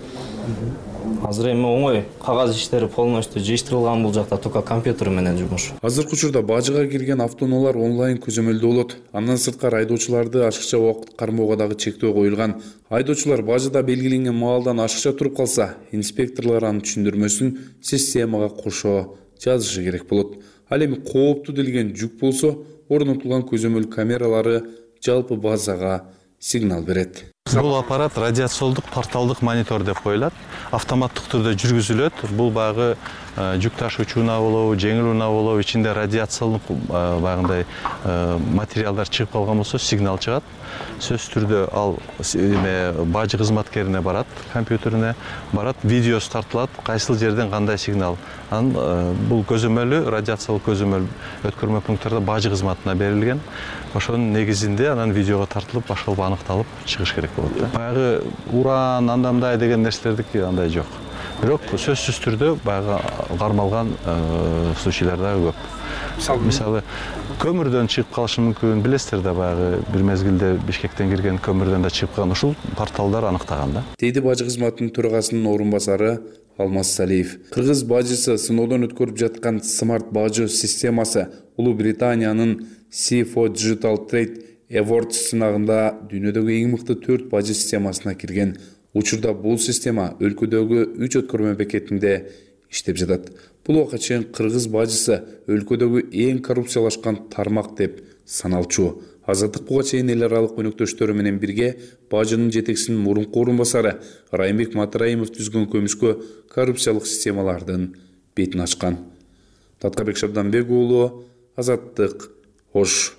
Азыр эми оңой кагаз иштери полностью жыйыштырылган, бул жакта только компьютер менен жумуш. Азыркы учурда бажыга кирген автоунаалар онлайн көзөмөлдө болот. Андан сырткары айдоочуларды ашыкча убакыт кармоого дагы чектөө коюлган. Айдоочулар бажыда белгиленген маалдан ашыкча туруп калса, инспекторлор анын түшүндүрмөсүн системага кошо жазышы керек болот. Ал эми кооптуу делген жүк болсо, орнотулган көзөмөл камералары жалпы базага сигнал берет. Бул аппарат радиациялдык порталдык монитор деп коюлат. Автоматтык түрдө жүргүзүлөт. Бул багы жүк ташуучу унаа болобу, жеңил унаа болобу, ичинде радиациялык багындай материалдар чыгып калган болсо сигнал чыгат. Сөзсүз түрдө ал эме бажы кызматкерине барат, компьютерине барат, видеосу тартылат, кайсыл жерден кандай сигнал. Анан бул көзөмөлү радиациялык көзөмөл өткөрмө пункттарда бажы кызматына берилген. Ошонун негизинде анан видеого тартылып, башкалып аныкталып чыгыш керек болот. Баягы уран, андамдай деген нерселердики андай жок. Бирок сөзсүз түрдө баягы кармалган случайлар да көп. Мисалы, көмүрдөн чыгып калышы мүмкүн, билесиздер да баягы бир мезгилде Бишкектен кирген көмүрдөн да чыгып калган, ушул порталдар аныктаган да. Дейди бажы кызматынын төрагасынын орун басары Алмаз Салиев. Кыргыз бажысы сыноодон өткөрүп жаткан смарт бажы системасы Улуу Британиянын си фор Digital Trade Awards сынагында дүйнөдөгү эң мыкты төрт бажы системасына кирген. Учурда бул система өлкөдөгү үч өткөрмө бекетинде иштеп жатат. Бул убакка чейин кыргыз бажысы өлкөдөгү эң коррупциялашкан тармак деп саналчу. Азаттык буга чейин эл аралык өнөктөштөрү менен бирге бажынын жетекчисинин мурунку орун басары Райымбек Матраимов түзгөн көмүшкө коррупциялык системалардын бетин ачкан. Таткабек Шабданбек уулу, Азаттык, Ош.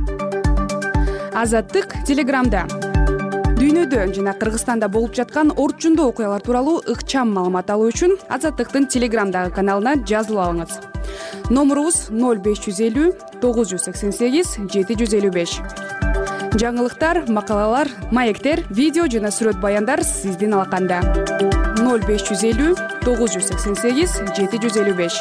Азаттык Телеграмда. Дүйнөдө жана Кыргызстанда болуп жаткан орчундуу окуялар тууралуу ыкчам маалымат алуу үчүн Азаттыктын Телеграмдагы каналына жазылып алыңыз. Номурубуз ноль беш жүз элүү тогуз жүз сексен сегиз жети жүз элүү беш. Жаңылыктар, макалалар, маектер, видео жана сүрөт баяндар сиздин алаканда. ноль беш жүз элүү тогуз жүз сексен сегиз жети жүз элүү беш.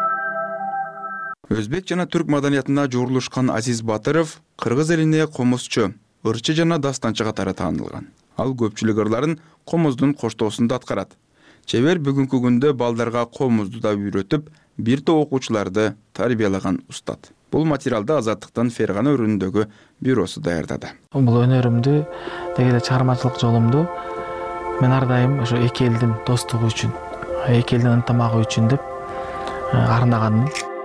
Өзбек жана түрк маданиятына журулушкан Азиз Батыров кыргыз элине комузчу, ырчы жана дастанчы катары таанылган. Ал көпчүлүк ырларын комуздун коштоосунда аткарат. Чебер бүгүнкү күндө балдарга комузду да үйрөтүп, бир топ окуучуларды тарбиялаган устат. Бул материалды Азаттыктан Фергана өрүнүндөгү бюросу даярдады. Бул өнөрүмдү, деги эле чыгармачылык жолумду мен ар дайым ошо эки элдин достугу үчүн, эки элдин ынтымагы үчүн деп арнаганмын.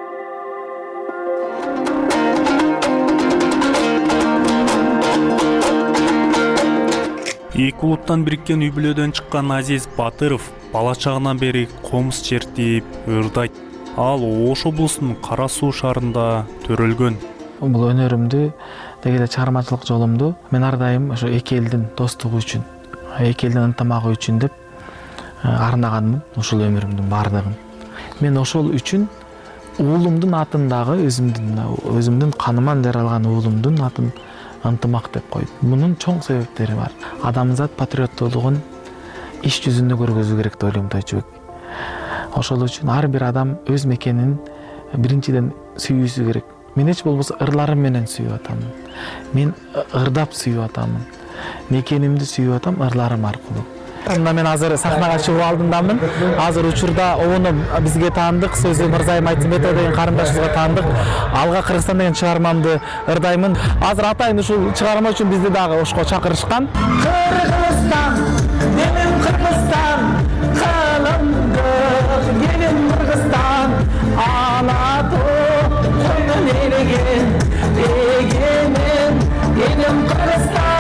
Эки улуттан бириккен үй бүлөдөн чыккан Азиз Батыров бала чагынан бери комуз чертип, ырдайт. Ал Ош облусунун Кара Суу шаарында төрөлгөн. Бул өнөрүмдү, деги эле чыгармачылык жолумду мен ар дайым ошо эки элдин достугу үчүн, эки элдин ынтымагы үчүн деп арнаганмын ушул өмүрүмдүн бардыгын. Мен ошол үчүн уулумдун атындагы өзүмдүн өзүмдүн каныман жаралган уулумдун атын ынтымак деп койдум. Мунун чоң себептери бар. Адамзат патриоттуулугун иш жүзүндө көргөзүү керек деп ойлойм Тойчубек. Ошол үчүн ар бир адам өз мекенин биринчиден сүйүүсү керек. Мен эч болбосо ырларым менен сүйүп атамын. Мен ырдап сүйүп атамын. Мекенимди сүйүп атам ырларым аркылуу. Мына мен азыр сахнага чыгуу алдындамын. Азыр учурда Оуну бизге таандык, сөзү Мырзайым Айтымбетов деген карындашыбызга таандык. Алга Кыргызстан деген чыгармамды ырдаймын. Азыр атайын ушул чыгарма үчүн бизди дагы Ошко чакырышкан. Кыргызстан, менин Кыргызстан, кылымдык элим Кыргызстан, алатуу койдон элеген, эгемен элим Кыргызстан.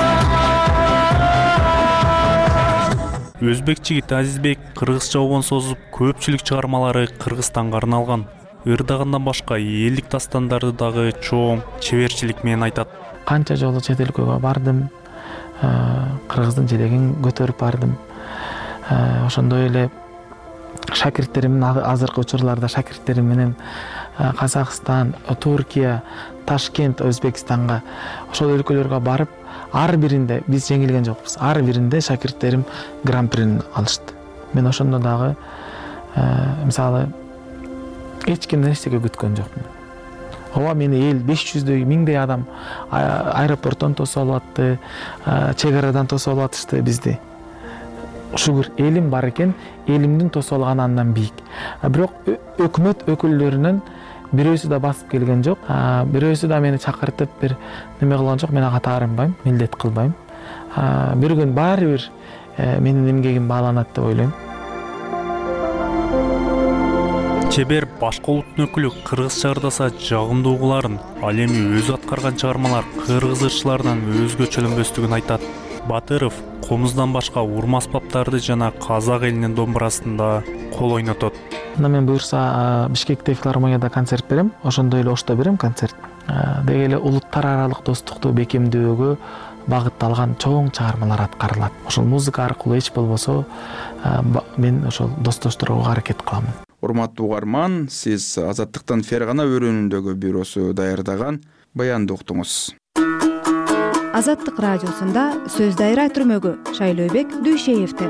Өзбек жигит Азизбек кыргызча обон созуп, көпчүлүк чыгармалары Кыргызстанга арналган. Ырдагандан башка элдик дастандарды дагы чоң чеберчилик менен айтат. Канча жолу чет өлкөгө бардым, кыргыздын желегин көтөрүп бардым. Ошондой эле шакирттерим азыркы учурларда шакирттерим менен Казакстан, Туркия, Ташкент, Өзбекстанга ошол өлкөлөргө барып, ар биринде биз жеңилген жокпуз. Ар биринде шакирттерим гран-прини алышты. Мен ошондо дагы мисалы эч кимден эчтеке күткөн жокмун. Ооба мени эл беш жүздөй, миңдей адам аэропорттон тосуп алып атты, чек арадан тосуп алып атышты бизди. Шүгүр элим бар экен, элимдин тосуп алганы андан бийик. Бирок өкмөт өкүлдөрүнүн бирөөсү да басып келген жок. Бирөөсү да мени чакыртып бир неме кылган жок. Мен ага таарынбайм, милдет кылбайм. Бир күн баары бир менин эмгегим бааланат деп ойлойм. Чебер башка улуттун өкүлү кыргызча ырдаса жагымдуу угуларын, ал эми өзү аткарган чыгармалар кыргыз ырчыларынан өзгөчөлөнбөстүгүн айтат. Батыров комуздан башка урма аспаптарды жана казак элинин домбурасын да кол ойнотот. Мына мен буюрса Бишкекте филармонияда концерт берем, ошондой эле Ошто берем концерт. Деги эле улуттар аралык достукту бекемдөөгө багытталган чоң чыгармалар аткарылат. Ошол музыка аркылуу эч болбосо мен ошол достоштурууга аракет кыламын. Урматтуу угарман, сиз Азаттыктын Фергана өрөөнүндөгү бюросу даярдаган баянды уктуңуз. Азаттык радиосунда сөз дайра түрмөгү Шайлообек Дүйшеевден.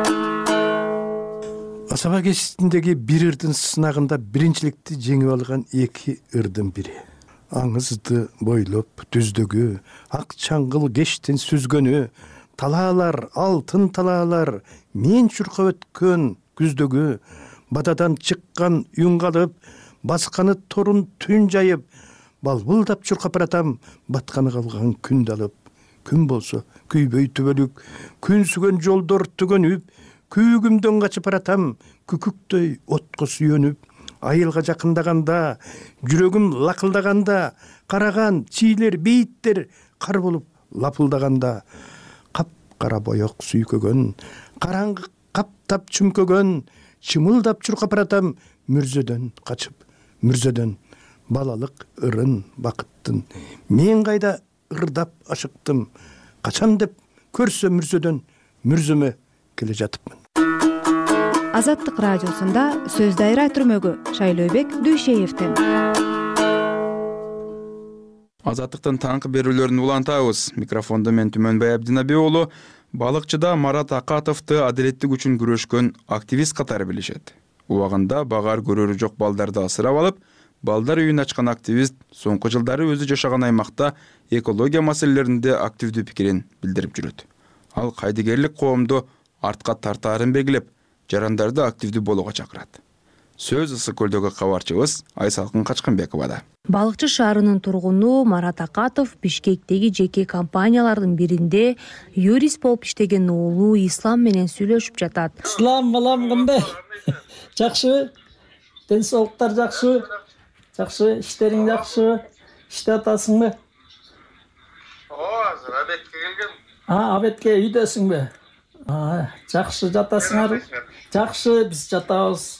Асаба кечисиндеги бир ырдын сынагында биринчиликти жеңип алган эки ырдын бири. Аңызды бойлоп түздөгү, ак чаңгыл кештин сүзгөнү, талаалар, алтын талаалар, мен чуркап өткөн күздөгү, бададан чыккан үн калып, басканы торун түн жайып, балбылдап чуркап баратам, батканы калган күндү алып. Күн болсо күйбөй түбөлүк, күнсүгөн жолдор түгөнүп, күйгүмдөн качып баратам, күкүктөй отко сүйөнүп. Айылга жакындаганда, жүрөгүм лакылдаганда, караган чийлер, бейиттер кар болуп лапылдаганда, кап-кара боек сүйкөгөн, караңгы каптап чүмкөгөн, чымылдап чуркап баратам, мүрзөдөн качып, мүрзөдөн балалык ырын бакыттын. Мен кайда ырдап ашыктым, качан деп көрсө мүрзөдөн мүрзөмө келе жатыпмын. Азаттык радиосунда сөз дайра түрмөгү Шайлообек Дүйшеевден. Азаттыктын таңкы берүүлөрүн улантабыз. Микрофондо мен Түмөнбай Абдинаби уулу. Балыкчыда Марат Акатовду адилеттик үчүн күрөшкөн активист катары билишет. Убагында багар көрөрү жок балдарды асырап алып, балдар үйүн ачкан активист соңку жылдары өзү жашаган аймакта экология маселелеринде активдүү пикирин билдирип жүрөт. Ал кайдыгерлик коомду артка тартаарын белгилеп, жарандарды активдүү болууга чакырат. Сөз Ысык көлдөгү кабарчыбыз Айсалкын Качкынбековада. Балыкчы шаарынын тургуну Марат Акатов Бишкектеги жеке компаниялардын биринде юрист болуп иштеген уулу Ислам менен сүйлөшүп жатат. Ислам балам кандай? Жакшыбы? Ден соолуктар жакшыбы? Жакшы, иштериң жакшыбы? Иштеп атасыңбы? Ооба, азыр обедке келгем. А, обедке үйдөсүңбү? А, жакшы жатасыңар. Жакшы, биз жатабыз.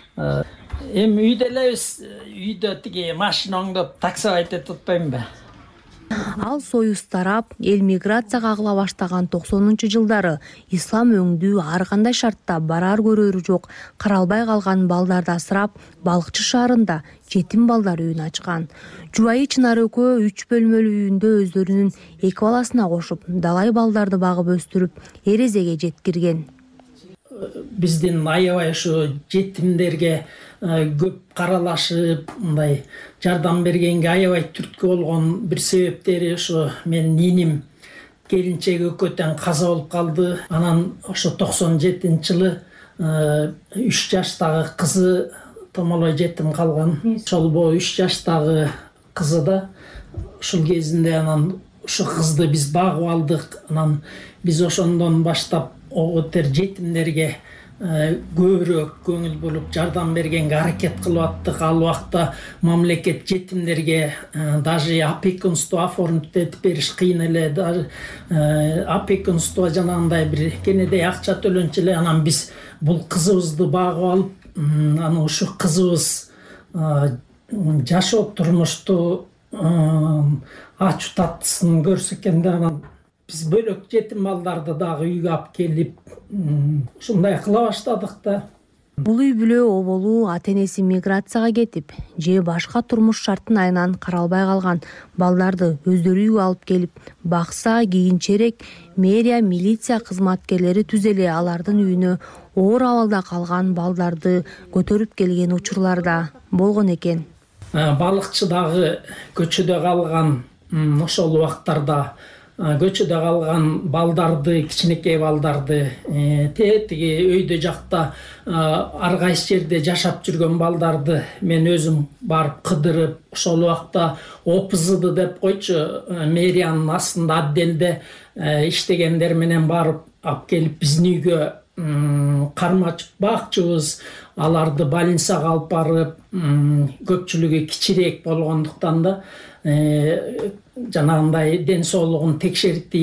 Эми үйдө элебиз, үйдө тиги машина оңдоп таксовать этип атпаймынбы? Ал союз тарап эл миграцияга агыла баштаган токсонунчу жылдары ислам өңдүү ар кандай шартта барар көрөрү жок каралбай калган балдарды асырап, Балыкчы шаарында жетим балдар үйүн ачкан. Жубайы Чынар экөө үч бөлмөлүү үйүндө өздөрүнүн эки баласына кошуп, далай балдарды багып өстүрүп, эрезеге жеткирген. Биздин аябай ушу жетимдерге көп каралашып, мындай жардам бергенге аябай түрткү болгон бир себептери ушу менин иним келинчек экөө тең каза болуп калды. Анан ошо токсон жетинчи жылы үч жаштагы кызы томолой жетим калган. Ошол бо үч жаштагы кызы да ушул кезинде анан ушу кызды биз багып алдык. Анан биз ошондон баштап оготер жетимдерге көбүрөөк көңүл буруп жардам бергенге аракет кылып аттык. Ал убакта мамлекет жетимдерге даже опекунство оформить этип бериш кыйын эле. Даже опекунство жанагындай бир кенедей акча төлөнчү эле. Анан биз бул кызыбызды багып алып, анан ушу кызыбыз жашоо турмушту ачуу таттысын көрсө экен да, анан биз бөлөк жетим балдарды дагы үйгө алып келип, ушундай кыла баштадык да. Бул үй бүлө оболу ата-энеси миграцияга кетип, же башка турмуш шарттын айынан каралбай калган балдарды өздөрү үйгө алып келип, бакса кийинчерээк мэрия, милиция кызматкерлери түзеле алардын үйүнө оор абалда калган балдарды көтөрүп келген учурлар да болгон экен. Балыкчыдагы көчөдө калган ошол убактарда көчөдө калган балдарды, кичинекей балдарды, тетиги өйдө жакта ар кайсы жерде жашап жүргөн балдарды мен өзүм барып кыдырып, ошол убакта опзды деп койчу, мэриянын астында отделде иштегендер менен барып алып келип биздин үйгө кармачып бакчыбыз. Аларды больницага алып барып, көпчүлүгү кичирээк болгондуктан да жанагындай ден соолугун текшертип,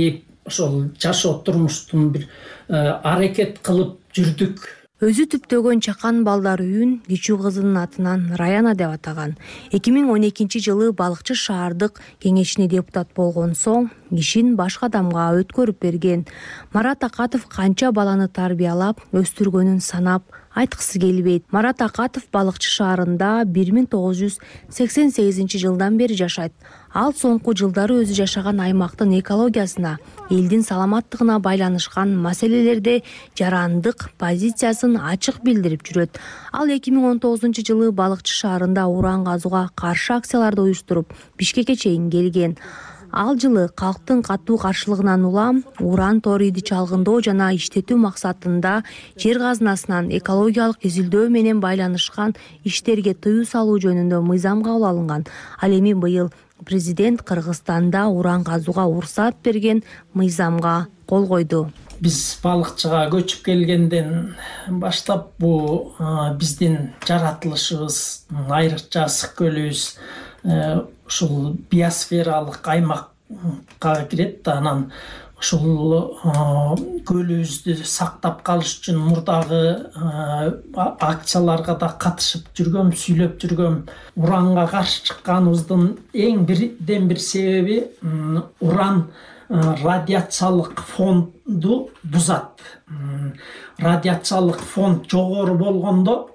ошол жашоо турмуштун бир аракет кылып жүрдүк. Өзү түптөгөн чакан балдар үйүн кичүү кызынын атынан Раяна деп атаган. эки миң он экинчи жылы балыкчы шаардык кеңешине депутат болгон соң ишин башка адамга өткөрүп берген. Марат Акатов канча баланы тарбиялап, өстүргөнүн санап айткысы келбейт. Марат Акатов балыкчы шаарында бир миң тогуз жүз сексен сегизинчи жылдан бери жашайт. Ал соңку жылдары өзү жашаган аймактын экологиясына, элдин саламаттыгына байланышкан маселелерде жарандык позициясын ачык билдирип жүрөт. Ал эки миң он тогузунчу жылы балыкчы шаарында уран казууга каршы акцияларды уюштуруп, Бишкекке чейин келген. Ал жылы калктын катуу каршылыгынан улам уран ториди чалгындоо жана иштетүү максатында жер казынасынан экологиялык изилдөө менен байланышкан иштерге тыюу салуу жөнүндө мыйзам кабыл алынган. Ал эми быйыл президент Кыргызстанда уран казууга уруксат берген мыйзамга кол койду. Биз балыкчыга көчүп келгенден баштап бул биздин жаратылышыбыз, айрыкча ысык көлүбүз ушул биосфералык аймакка кирет да, анан ушул көлүбүздү сактап калыш үчүн мурдагы акцияларга да катышып жүргөм, сүйлөп жүргөм. Уранга каршы чыкканыбыздын эң бирден бир себеби уран радиациялык фонду бузат. Радиациялык фонд жогору болгондо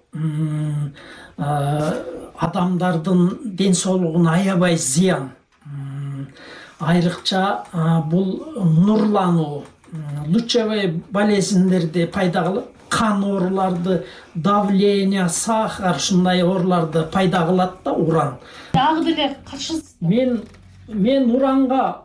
адамдардын ден соолугуна аябай зыян. Айрыкча бул нурлануу, лучевой болезньдерди пайда кылып, кан ооруларды, давление, сахар ушундай ооруларды пайда кылат да уран. Дагы деле каршысыз. Мен мен уранга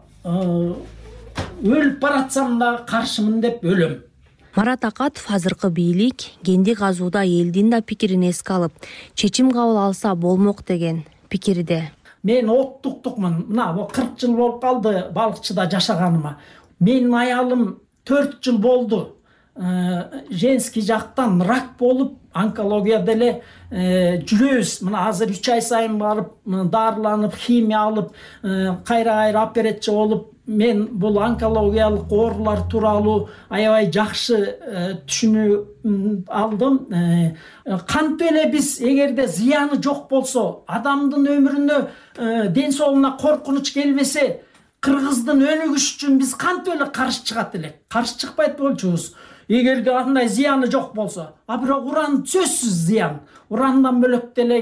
өлүп баратсам да каршымын деп өлөм. Марат Акатов азыркы бийлик кенди казууда элдин да пикирин эске алып, чечим кабыл алса болмок деген пикирде. Мен оттуктукмун. Мына бул кырк жыл болуп калды балыкчыда жашаганыма. Менин аялым төрт жыл болду. Женский жактан рак болуп, онкология деле жүрөбүз. Мына азыр үч ай сайын барып, дарыланып, химия алып, кайра-кайра операция болуп, мен бул онкологиялык оорулар тууралуу аябай жакшы түшүнүп алдым. Кантип эле биз эгерде зыяны жок болсо, адамдын өмүрүнө, ден соолугуна коркунуч келбесе, кыргыздын өнүгүшү үчүн биз кантип эле каршы чыгат элек? Каршы чыкпайт болчубуз. Эгерде андай зыяны жок болсо, а бирок уран сөзсүз зыян. Урандан бөлөк деле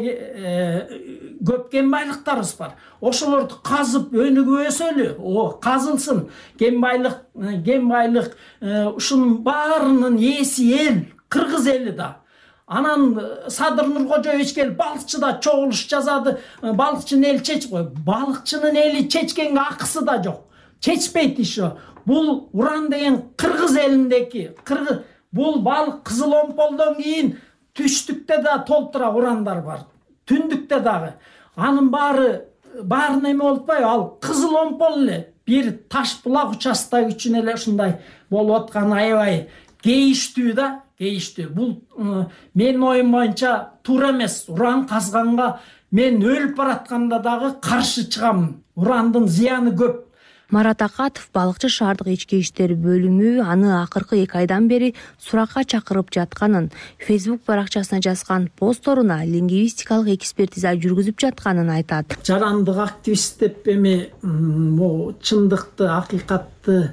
көп кен байлыктарыбыз бар. Ошолорду казып өнүгөсөлү, о казылсын. Кен байлык, кен байлык ушунун баарынын ээси эл, кыргыз эли да. Анан Садыр Нуркожоевич келип балыкчыда чогулуш жазады. Балыкчынын эли чечип кой. Балыкчынын эли чечкенге акысы да жок. Чечпейт ишо. Бул уран деген кыргыз элиндеки, кыргыз бул балык Кызыл Омполдон кийин түштүктө да толтура урандар бар. Түндүктө дагы. Анын баары баары эме болуп атпайбы? Ал Кызыл Омпол эле бир таш булак участок үчүн эле ушундай болуп аткан аябай кейиштүү да, кейиштүү. Бул менин оюм боюнча туура эмес. Уран казганга мен өлүп баратканда дагы каршы чыгам. Урандын зыяны көп. Марат Акатов балыкчы шаардык ички иштер бөлүмү аны акыркы эки айдан бери суракка чакырып жатканын, Facebook баракчасына жазган постторуна лингвистикалык экспертиза жүргүзүп жатканын айтат. Жарандык активист деп эми бул чындыкты, акыйкатты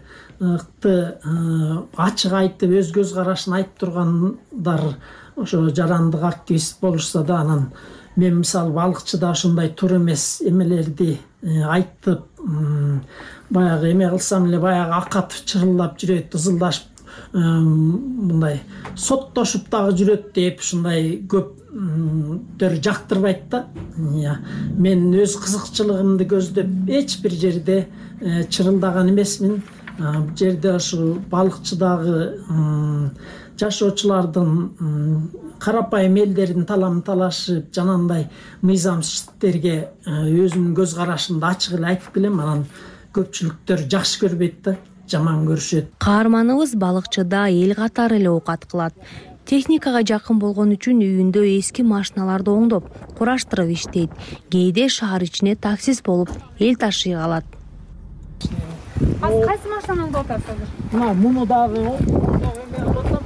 ачык айтып, өз көз карашын айтып тургандар ошо жарандык активист болушса да, анан мен мисалы балыкчыда ушундай туура эмес эмелерди айтып, баягы эме кылсам эле баягы Акатов чырылдап жүрөт, ызылдашып, мындай соттошуп дагы жүрөт деп ушундай көптөр жактырбайт да. Мен өз кызыкчылыгымды көздөп эч бир жерде чырылдаган эмесмин. Бул жерде ошо балыкчыдагы жашоочулардын, карапайым элдердин талам талашып, жанагындай мыйзамсыз иштерге өзүмдүн көз карашымды ачык эле айтып келем. Анан көпчүлүктөр жакшы көрбөйт да, жаман көрүшөт. Каарманыбыз балыкчыда эл катары эле оокат кылат. Техникага жакын болгон үчүн үйүндө эски машиналарды оңдоп, кураштырып иштейт. Кээде шаар ичине таксист болуп эл ташый алат. Азыр кайсы машинаңда отурасыз азыр? Мына муну дагы эме отурам.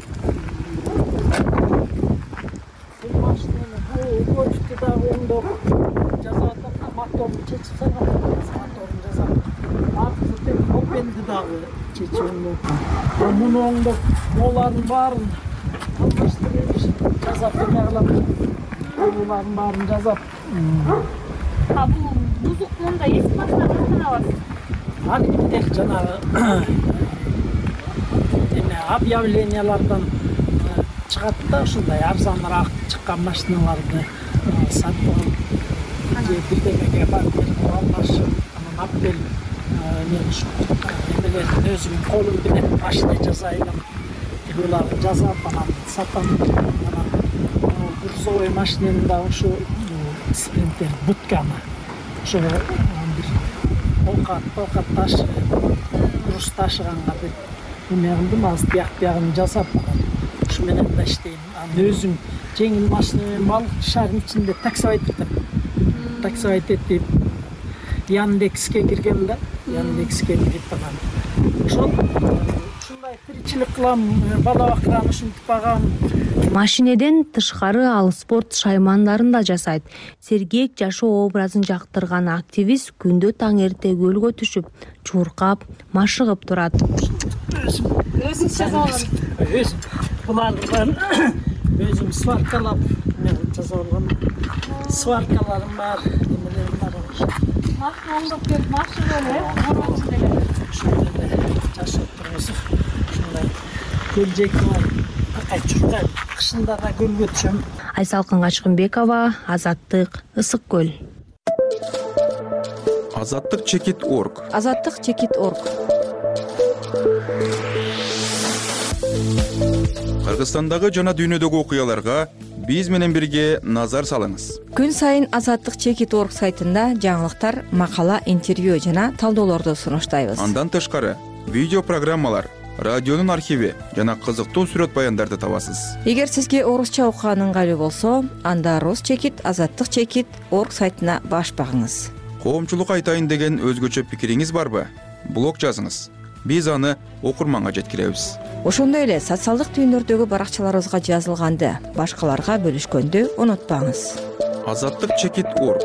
Бул машинаны бул көчтү дагы оңдоп жасап атам, моторун чечип салгам. Моторун жасап. Артысы тек опенди дагы чечип оңдоп. Муну оңдоп, молардын баарын алмаштырып жасап эме кылам. Булардын баарын жасап. А бул бузук мында эски машина кантан аласыз? Аны тек жанагы эме объявлениялардан чыгат да ушундай арзаныраак чыккан машиналарды сатып алып же бирдемеге барып алмашып анан алып келип мен ушу эмелердин өзүм колум менен машина жасайм, буларды жасап анан сатам. Анан грузовой машинени да ушу спринтер бутканы ошо бир овкат овкат ташы груз ташыганга деп эме кылдым, азыр бияк биягын жасап ушу менен да иштейм. Анан өзүм жеңил машина менен балык шаарынын ичинде таксовать этем. Таксовать этип Яндекске киргем да, Яндекске кирип анан ошол ушундай тиричилик кылам, бала бакырам, ушинтип багам. Машинеден тышкары ал спорт шаймандарын да жасайт. Сергек жашоо образын жактырган активист күндө таң эрте көлгө түшүп, чуркап, машыгып турат. Өзүң жасап алган. Өзүм булардын өзүм сваркалап жасап алган. Сваркаларым бар, эмелерим бар. Машина оңдоп келип, машина эле, ушундай жашап турабыз. Ушундай көлжек бар. Чуркап, кышында да көлгө түшөм. Айсалкын Качкынбекова, Азаттык, Ысык көл. Азаттык чекит орг. Азаттык чекит орг. Кыргызстандагы жана дүйнөдөгү окуяларга биз менен бирге назар салыңыз. Күн сайын Азаттык чекит орг сайтында жаңылыктар, макала, интервью жана талдоолорду сунуштайбыз. Андан тышкары видео программалар, радионун архиви жана кызыктуу сүрөт баяндарды табасыз. Эгер сизге орусча окуган ыңгайлуу болсо, анда Рус чекит, Азаттык чекит орг сайтына баш багыңыз. Коомчулук айтайын деген өзгөчө пикириңиз барбы? Блог жазыңыз. Биз аны окурманга жеткиребиз. Ошондой эле социалдык түйүндөрдөгү баракчаларыбызга жазылганды башкаларга бөлүшкөндү унутпаңыз. Азаттык чекит орг.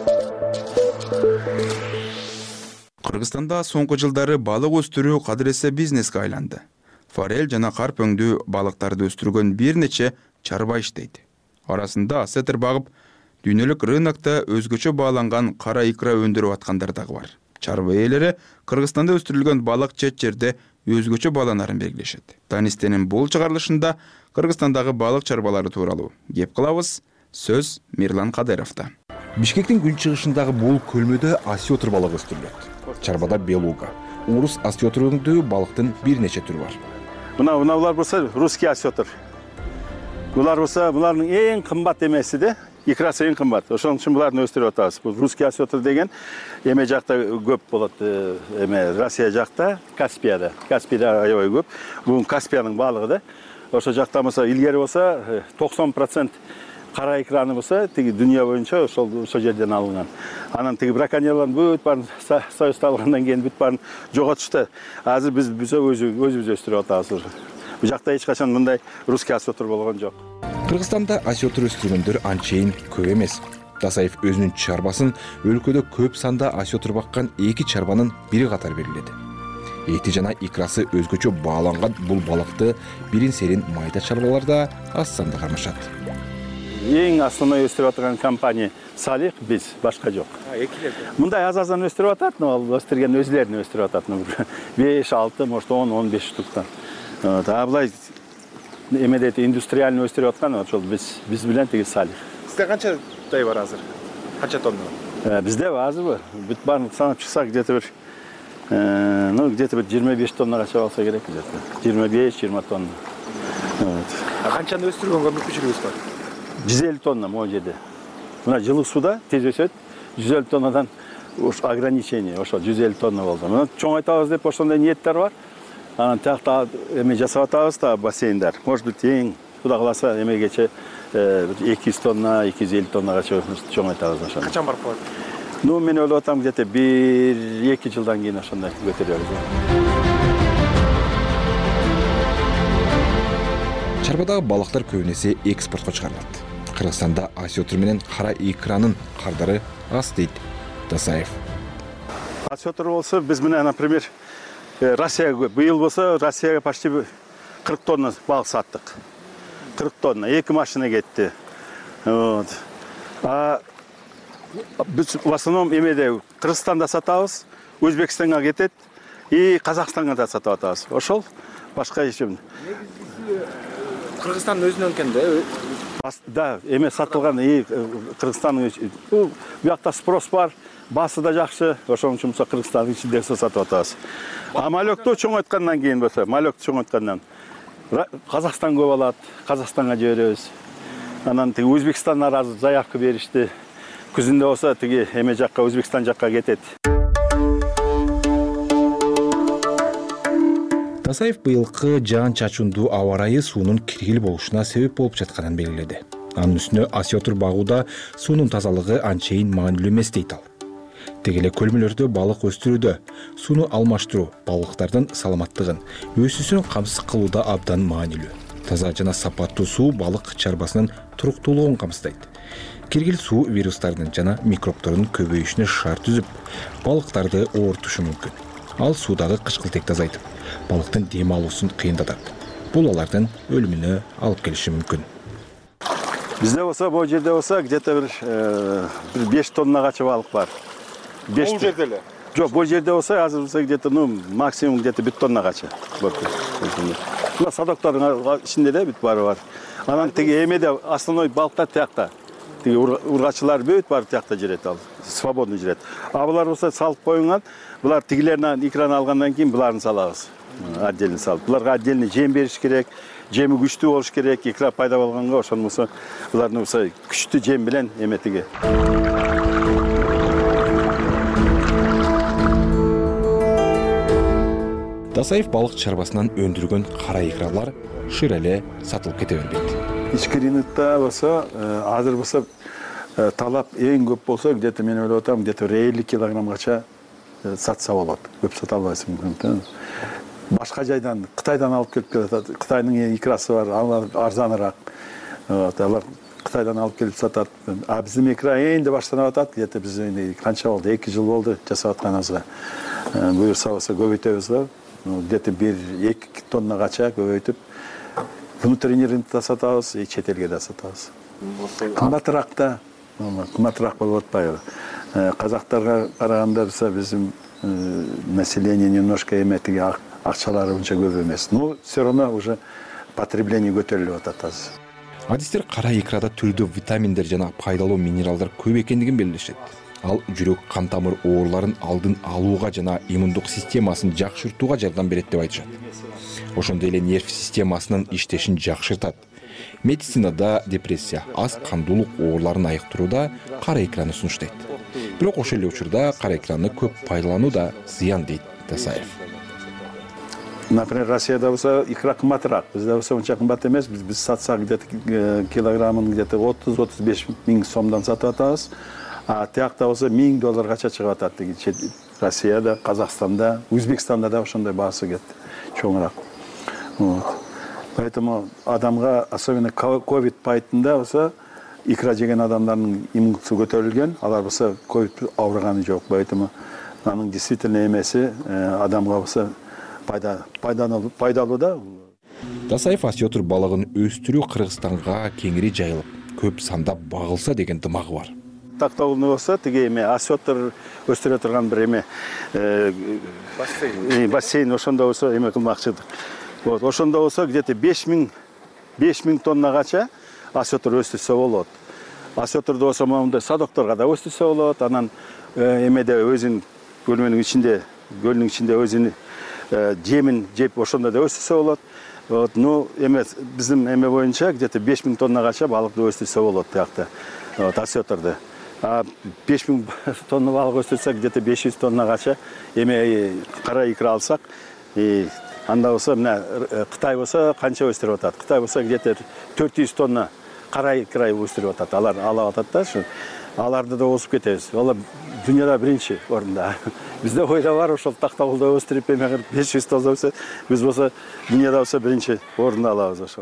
Кыргызстанда соңку жылдары балык өстүрүү кадыресе бизнеске айланды. Форель жана карп өңдүү балыктарды өстүргөн бир нече чарба иштейт. Арасында сетер багып, дүйнөлүк рынокто өзгөчө бааланган кара икра өндүрүп аткандар дагы бар. Чарба ээлери Кыргызстанда өстүрүлгөн балык чет жерде өзгөчө бааланарын белгилешет. Танистенин бул чыгарылышында Кыргызстандагы балык чарбалары тууралуу кеп кылабыз. Сөз Мирлан Кадыровдо. Бишкектин күн чыгышындагы бул көлмөдө осетр балыгы өстүрүлөт. Чарбада белуга, урус осетр өңдүү балыктын бир нече түрү бар. Мына мына булар болсо русский осетр. Булар болсо булардын эң кымбат эмеси да, икрасы эң кымбат. Ошон үчүн буларды өстүрүп атабыз. Бул русский осетр деген эме жакта көп болот, эме Россия жакта, Каспияда. Каспийда аябай көп. Бул Каспиянын балыгы да. Ошо жакта болсо илгери болсо токсон процент кара икраны болсо тиги дүйнө боюнча ошол ошол жерден алынган. Анан тиги браконьерлердин бүт баарын союзда алгандан кийин бүт баарын жоготушту. Азыр биз өзүбүз өстүрүп атабыз. Бул жакта эч качан мындай русский осетр болгон жок. Кыргызстанда осетр өстүргөндөр анчейин көп эмес. Тасаев өзүнүн чарбасын өлкөдө көп санда осетр баккан эки чарбанын бири катар белгиледи. Эти жана икрасы өзгөчө бааланган бул балыкты бирин серин майда чарбаларда аз санда кармашат. Эң основной өстүрүп аткан компания Салих, биз, башка жок. Мындай аз-аздан өстүрүп атат, ал өстүргөн өзлөрүн өстүрүп атат. беш, алты, может он, он беш штуктан. А булай эмедети индустриальный өстүрүп аткан ошол биз биз менен тиги Салих. Сизде канча тай бар азыр? Канча тонна бар? Бизде азырбы? Бүт баарын санап чыксак, где-то бир ну, где-то бир жыйырма беш тоннага чыга алса керек, где-то. жыйырма беш, жыйырма тонна. А канчаны өстүргөнгө мүмкүнчүлүгүңүз бар? жүз элүү тонна могу жерде. Мына жылык суда тез өсөт. жүз элүү тоннадан ограничение, ошо жүз элүү тонна болду. Мына чоңойтабыз деп ошондой ниеттер бар. Анан тиякта эме жасап атабыз да бассейндар. Может быть, эң Кудай кааласа эмегече эки жүз тонна, эки жүз элүү тоннага чоңойтабыз ошону. Качан барып калат? Ну мен ойлоп атам где-то бир эки жылдан кийин ошондой көтөрөбүз. Чарбадагы балыктар көбүнесе экспортко чыгарылат. Кыргызстанда осетр менен кара икранын кардары аз дейт Дасаев. Осетр болсо биз менен, например, Россияга быйыл болсо Россияга почти кырк тонна балык саттык. кырк тонна, эки машина кетти. Вот. А біз в основном эмеде Кыргызстанда сатабыз, Өзбекстанга кетет и Казакстанга да сатып атабыз. Ошол башка ешем. Кыргызстандын өзүнөн экен да. Да, эме сатылган и Кыргызстандын бул бuyakta спрос бар, басы да жакшы. Ошон үчүн Кыргызстандын ичинде сатып атабыз. А малекту чоңойткандан кийин болсо, малекту чоңойткандан Казакстан көп алат, Казакстанга жиберебиз. Анан тиги Өзбекстандан азыр заявка беришти. Күзүндө болсо тиги эме жакка, Өзбекстан жакка кетет. Дасаев быйылкы жаан чачуундуу аба ырайы суунун киргил болушуна себеп болуп жатканын белгиледи. Анын үстүнө осетр багууда суунун тазалыгы анчейин маанилүү эмес дейт ал. Деги эле көлмөлөрдө балык өстүрүүдө сууну алмаштыруу балыктардын саламаттыгын, өсүүсүн камсыз кылууда абдан маанилүү. Таза жана сапаттуу суу балык чарбасынын туруктуулугун камсыздайт. Киргил суу вирустардын жана микробтордун көбөйүшүнө шарт түзүп, балыктарды оорутушу мүмкүн. Ал суудагы кычкылтекти азайтып, балыктын дем алуусун кыйындатат. Бул алардын өлүмүнө алып келиши мүмкүн. Бизде болсо, бул жерде болсо, где-то бир беш тоннагача балык бар. Бул жерде эле? Жок, бул жерде болсо, азыр болсо где-то, ну, максимум где-то бир тоннагача. Мына садоктордун ичинде да бүт бары бар. Анан тиги эмеде основной балыктар тиякта. Тиги ургачылар бүт бар тиякта жүрөт ал. Свободный жүрөт. А булар болсо салып коюнган, булар тигилеринен экран алгандан кийин буларын салабыз. Отдельно салып. Буларга отдельно жем бериш керек. Жеми күчтүү болуш керек. Икра пайда болгонго ошон болсо булардын болсо күчтүү жем менен эметиги. Дасаев балык чарбасынан өндүргөн кара икралар шыр эле сатылып кете бербейт. Ички рынокто болсо, азыр болсо талап эң көп болсо, где-то мен ойлоп атам, где-то элүү килограммгача сатса болот. Көп сата албайсың мүмкүн. Башка жайдан, Кытайдан алып келип келет. Кытайдын икрасы бар, алар арзаныраак. Вот, алар Кытайдан алып келип сатат. А биздин икра энди баштанып атат. Где-то биз энди канча болду? эки жыл болду жасап атканыбызга. Буюрса болсо көбөйтөбүз да. Где-то бир эки тоннагача көбөйтүп внутренний рынокто сатабыз, и чет элге да сатабыз. Кымбатыраак да, кымбатыраак болуп атпайбы? Казактарга караганда болсо биздин население немножко эметиги акчалары унча көп эмес. Но все равно уже потребление көтөрүлүп атат азыр. Адистер кара икрада түрдүү витаминдер жана пайдалуу минералдар көп экендигин белгилешет. Ал жүрөк кан тамыр ооруларын алдын алууга жана иммундук системасын жакшыртууга жардам берет деп айтышат. Ошондой эле нерв системасынын иштешин жакшыртат. Медицинада депрессия, аз кандуулук ооруларын айыктырууда кара икраны сунуштайт. Бирок ошол эле учурда кара икраны көп пайдалануу да зыян дейт Дасаев. Например, Россияда болсо икра кымбатыраак, бизде болсо унча кымбат эмес. Биз биз сатсак где-то килограммын где-то отуз отуз беш миң сомдон сатып атабыз. А тиякта болсо миң долларгача чыгып атат. Россияда, Казакстанда, Өзбекстанда да ошондой баасы кетти, чоңураак. Вот. Поэтому адамга, особенно ковид пайтында болсо, икра жеген адамдардын иммунитети көтөрүлгөн, алар болсо ковид ауырганы жок. Поэтому анын действительно эмеси адамга болсо пайда пайдалуу да. Дасаев осетр балыгын өстүрүү Кыргызстанга кеңири жайылып, көп санда багылса деген дымагы бар. Тактоолду болсо, тиги эме осетр өстүрө турган бир эме бассейн. Бассейн ошондо болсо эме кылмакчыдык. Вот, ошондо болсо где-то беш миң тоннагача осетр өстүрсө болот. Осетрду болсо моундай садокторго да өстүрсө болот. Анан эмеде өзүн көлмөнүн ичинде, көлдүн ичинде өзүн жемин жеп ошондо да өстүрсө болот. Вот, ну эме биздин эме боюнча где-то беш миң тоннагача балыкты өстүрсө болот тиякта. Вот, осетрду. А беш миң тонна балык өстүрсөк, где-то беш жүз тоннагача эме кара икра алсак, и анда болсо мына Кытай болсо канча өстүрүп атат? Кытай болсо где-то төрт жүз тонна кара икра өстүрүп атат. Алар алып атат да, ушу аларды да осуп кетебиз. Ал дүйнөдө биринчи орунда. Бизде ойда бар ошол тактабылда өстүрүп эмегер беш жүз тоза болсо, биз болсо дүйнөдө болсо биринчи орунду алабыз ошол.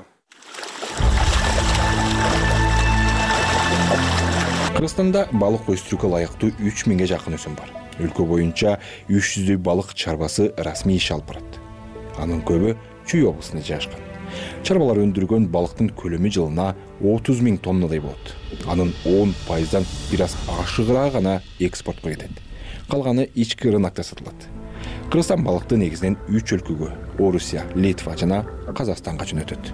Кыргызстанда балык өстүрүүгө ылайыктуу үч миңге жакын өсүм бар. Өлкө боюнча үч жүздөй балык чарбасы расмий иш алып барат. Анын көбү Чүй облусунда жайгашкан. Чарбалар өндүргөн балыктын көлөмү жылына отуз миң тоннадай болот. Анын он пайыздан бир аз ашыгыраак гана экспортко кетет. Калганы ички рынокто сатылат. Кыргызстан балыкты негизинен үч өлкөгө — Орусия, Литва жана Казакстанга жөнөтөт.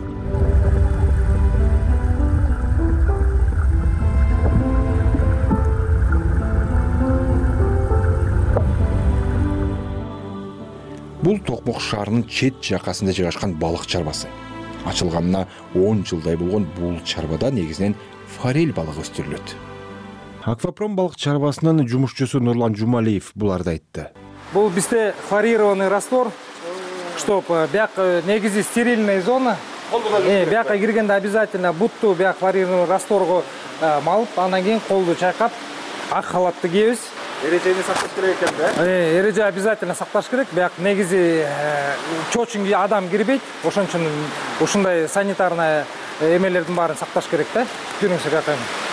Бул Токмок шаарынын чет жакасында жайгашкан балык чарбасы. Ачылганына он жылдай болгон бул чарбада негизинен форель балыгы өстүрүлөт. Аквапром балык чарбасынын жумушчусу Нурлан Жумалиев буларды айтты. Бул бизде хлорированный раствор, чтоб бияк негизи стерильная зона. Э, бияка киргенде обязательно бутту бияк хлорированный растворго малып, андан кийин колду чайкап, ак халатты кийебиз. Эрежени сакташ керек экен да? Э, эреже обязательно сакташ керек. Бияк негизи чочунга адам кирбейт. Ошон үчүн ушундай санитарный эмелердин баарын сакташ керек да. Көрүңүздөр какай.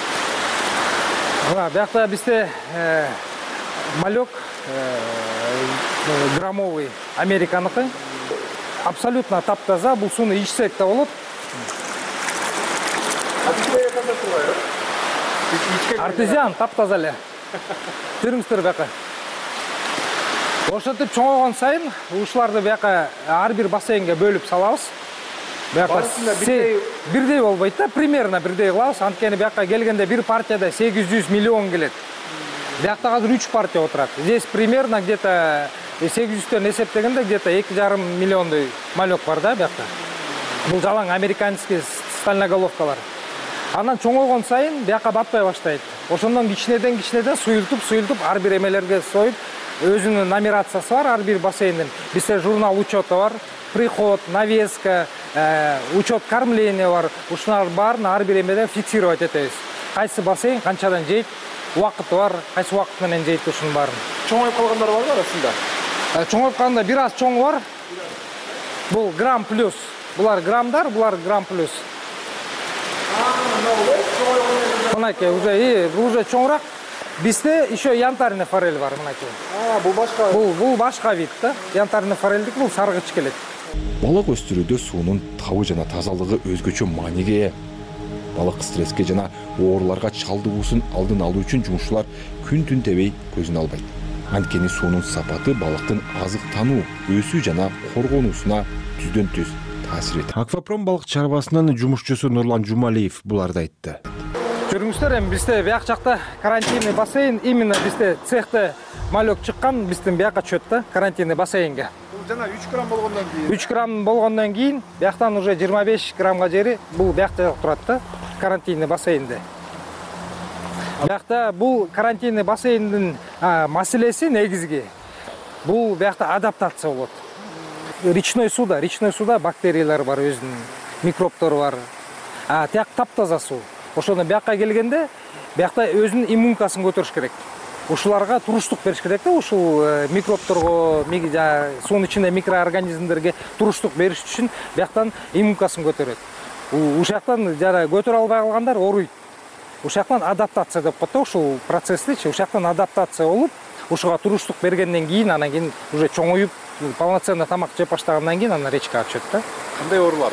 Мына биякта бизде малек граммовый Американыкы. Абсолютно таптаза. Бул сууну ичсек да болот. Артезиан таптаза эле. Көрүңүздөр бияка. Ошентип чоңойгон сайын ушуларды бияка ар бир бассейнге бөлүп салабыз. Бияка бирдей болбойт да, примерно бирдей кылабыз. Анткени бияка келгенде бир партияда сегиз жүз миллион келет. Биякта азыр үч партия отурат. Здесь примерно где-то сегиз жүздөн эсептегенде где-то эки жарым миллиондой малек бар да биякта. Бул жалаң американский стальноголовкалар. Анан чоңойгон сайын бияка батпай баштайт. Ошондон кичинеден кичинеден суюлтуп, суюлтуп ар бир эмелерге союп, өзүнүн нумерациясы бар ар бир бассейндин. Бизде журнал учета бар, приход, навеска, учет кормления бар. Ушулар баарын ар бир эмеде фиксировать этебиз. Кайсы бассейн канчадан жейт, убакыты бар, кайсы убакыт менен жейт ушунун баарын. Чоңоюп калгандар барбы арасында? Чоңоюп калганда бир аз чоң бар. Бул грамм плюс. Булар граммдар, булар грамм плюс. Мынакей уже уже чоңураак. Бизде еще янтарный форель бар мынакей. А, бул башка. Бул бул башка вид да. Янтарный форельдик бул саргыч келет. Балык өстүрүүдө суунун табы жана тазалыгы өзгөчө мааниге ээ. Балык стресске жана ооруларга чалдыгуусун алдын алуу үчүн жумушчулар күн-түн тебей көзүн албайт. Анткени суунун сапаты балыктын азыктануу, өсүү жана коргонуусуна түздөн түз таасир этет. Аквапром балык чарбасынын жумушчусу Нурлан Жумалиев буларды айтты. Көрүңүздөр, эми бизде бияк жакта карантинный бассейн, именно бизде цехте малек чыккан, биздин бияка чөт да, карантинный бассейнге. Бул жана үч грамм болгондон кийин. үч грамм болгондон кийин бияктан уже жыйырма беш граммга жери бул биякта турат да, карантинный бассейнде. Биякта бул карантинный бассейндин маселеси негизги бул биякта адаптация болот. Речной суда, речной суда бактериялар бар, өзүнүн микробтору бар. А тияк таптаза суу. Ошону биякка келгенде биякта өзүнүн иммункасын көтөрүш керек. Ушуларга туруштук бериш керек да, ушул микробторго, суунун ичинде микроорганизмдерге туруштук бериш үчүн бияктан иммункасын көтөрөт. Ушактан жана көтөрө албай калгандар ооруйт. Ушактан адаптация деп коет да, ушул процессти, ушактан адаптация болуп, ушуга туруштук бергенден кийин анан кийин уже чоңоюп, полноценно тамак жеп баштагандан кийин анан речкага түшөт да. Кандай оорулар?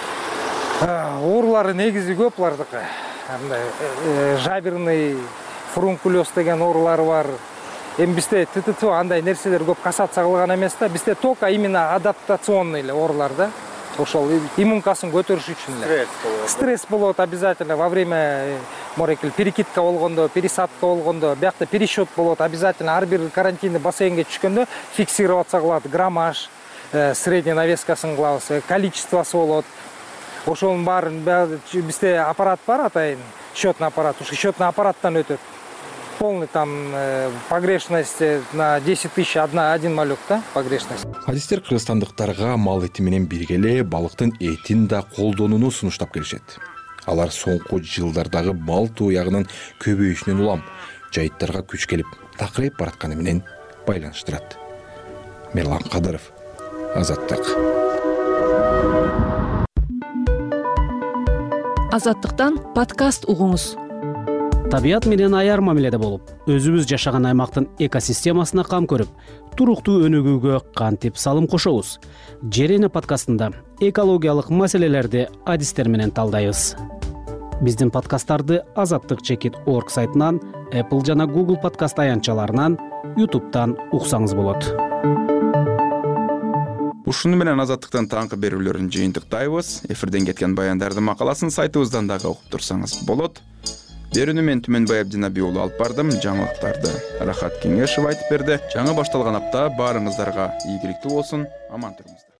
Оорулары негизи көп булардыкы. Мындай жаберный фурункулез деген оорулары бар. Эми бизде ТТТ андай нерселер көп касация кылган эмес да. Бизде только именно адаптационный эле оорулар да. Ошол иммункасын көтөрүш үчүн эле. Стресс болот обязательно во время морекил перекидка болгондо, пересадка болгондо, биякта пересчет болот обязательно. Ар бир карантинный бассейнге түшкөндө фиксироваться кылат, граммаж, средний навескасын кылабыз, количествосы болот. Ошонун баарын бизде аппарат бар, атайын счетный аппарат. Ушу счетный аппараттан өтөт. Полный там погрешность на десять тысяч один малек да, погрешность. Адистер кыргызстандыктарга мал эти менен бирге эле балыктын этин да колдонууну сунуштап келишет. алар соңку жылдардагы мал туягынын көбөйүшүнөн улам жайыттарга күч келип такырайып баратканы менен байланыштырат. Мерлан Кадыров, Азаттык. Азаттыктан подкаст угуңуз. Табият менен аяр мамиледе болуп, өзүбүз жашаган аймактын экосистемасына кам көрүп, туруктуу өнүгүүгө кантип салым кошобуз? Жер эне подкастында экологиялык маселелерди адистер менен талдайбыз. Биздин подкасттарды азаттык чекит орг сайтынан, Apple жана Google подкаст аянтчаларынан, YouTube'дан уксаңыз болот. Ушуну менен азаттыктын таңкы берүүлөрүн жыйынтыктайбыз. Эфирден кеткен баяндардын макаласын сайтыбыздан дагы окуп турсаңыз болот. Берүүнү мен Түмөнбай Абдинаби уулу алып бардым. Жаңылыктарды Рахат Кеңешев айтып берди. Жаңы башталган апта баарыңыздарга ийгиликтүү болсун. Аман туруңуздар.